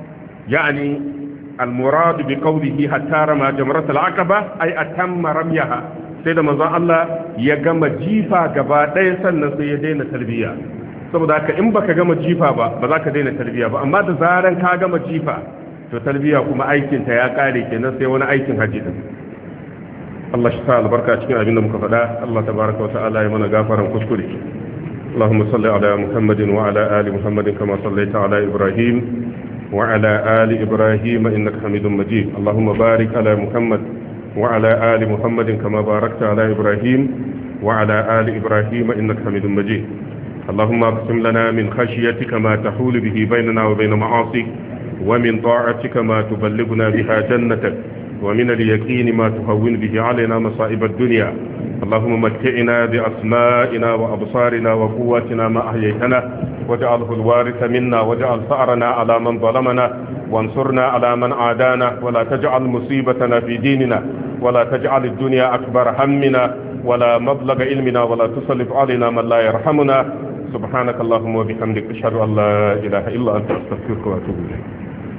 yani al-murad bi qawlihi hatta rama jamrat al-aqaba ay atamma ramyaha sai da manzon Allah ya gama jifa gaba ɗaya sannan sai ya daina talbiya saboda haka in baka gama jifa ba ba za ka daina talbiya ba amma da zaran ka gama jifa to talbiya kuma aikin ta ya kare kenan sai wani aikin haji din Allah shi ta albarka cikin abin da muka faɗa Allah tabaraka wa ta'ala ya mana gafaran kuskure اللهم صل على محمد وعلى آل محمد كما صليت على إبراهيم وعلى آل إبراهيم إنك حميد مجيد. اللهم بارك على محمد وعلى آل محمد كما باركت على إبراهيم وعلى آل إبراهيم إنك حميد مجيد. اللهم اقسم لنا من خشيتك ما تحول به بيننا وبين معاصيك ومن طاعتك ما تبلغنا بها جنتك ومن اليقين ما تهون به علينا مصائب الدنيا. اللهم متعنا بأسمائنا وأبصارنا وقواتنا ما أحييتنا واجعله الوارث منا واجعل ثأرنا على من ظلمنا وانصرنا على من عادانا ولا تجعل مصيبتنا في ديننا ولا تجعل الدنيا أكبر همنا ولا مبلغ علمنا ولا تسلط علينا من لا يرحمنا. سبحانك اللهم وبحمدك أشهد أن لا إله إلا أنت أستغفرك وأتوب إليك.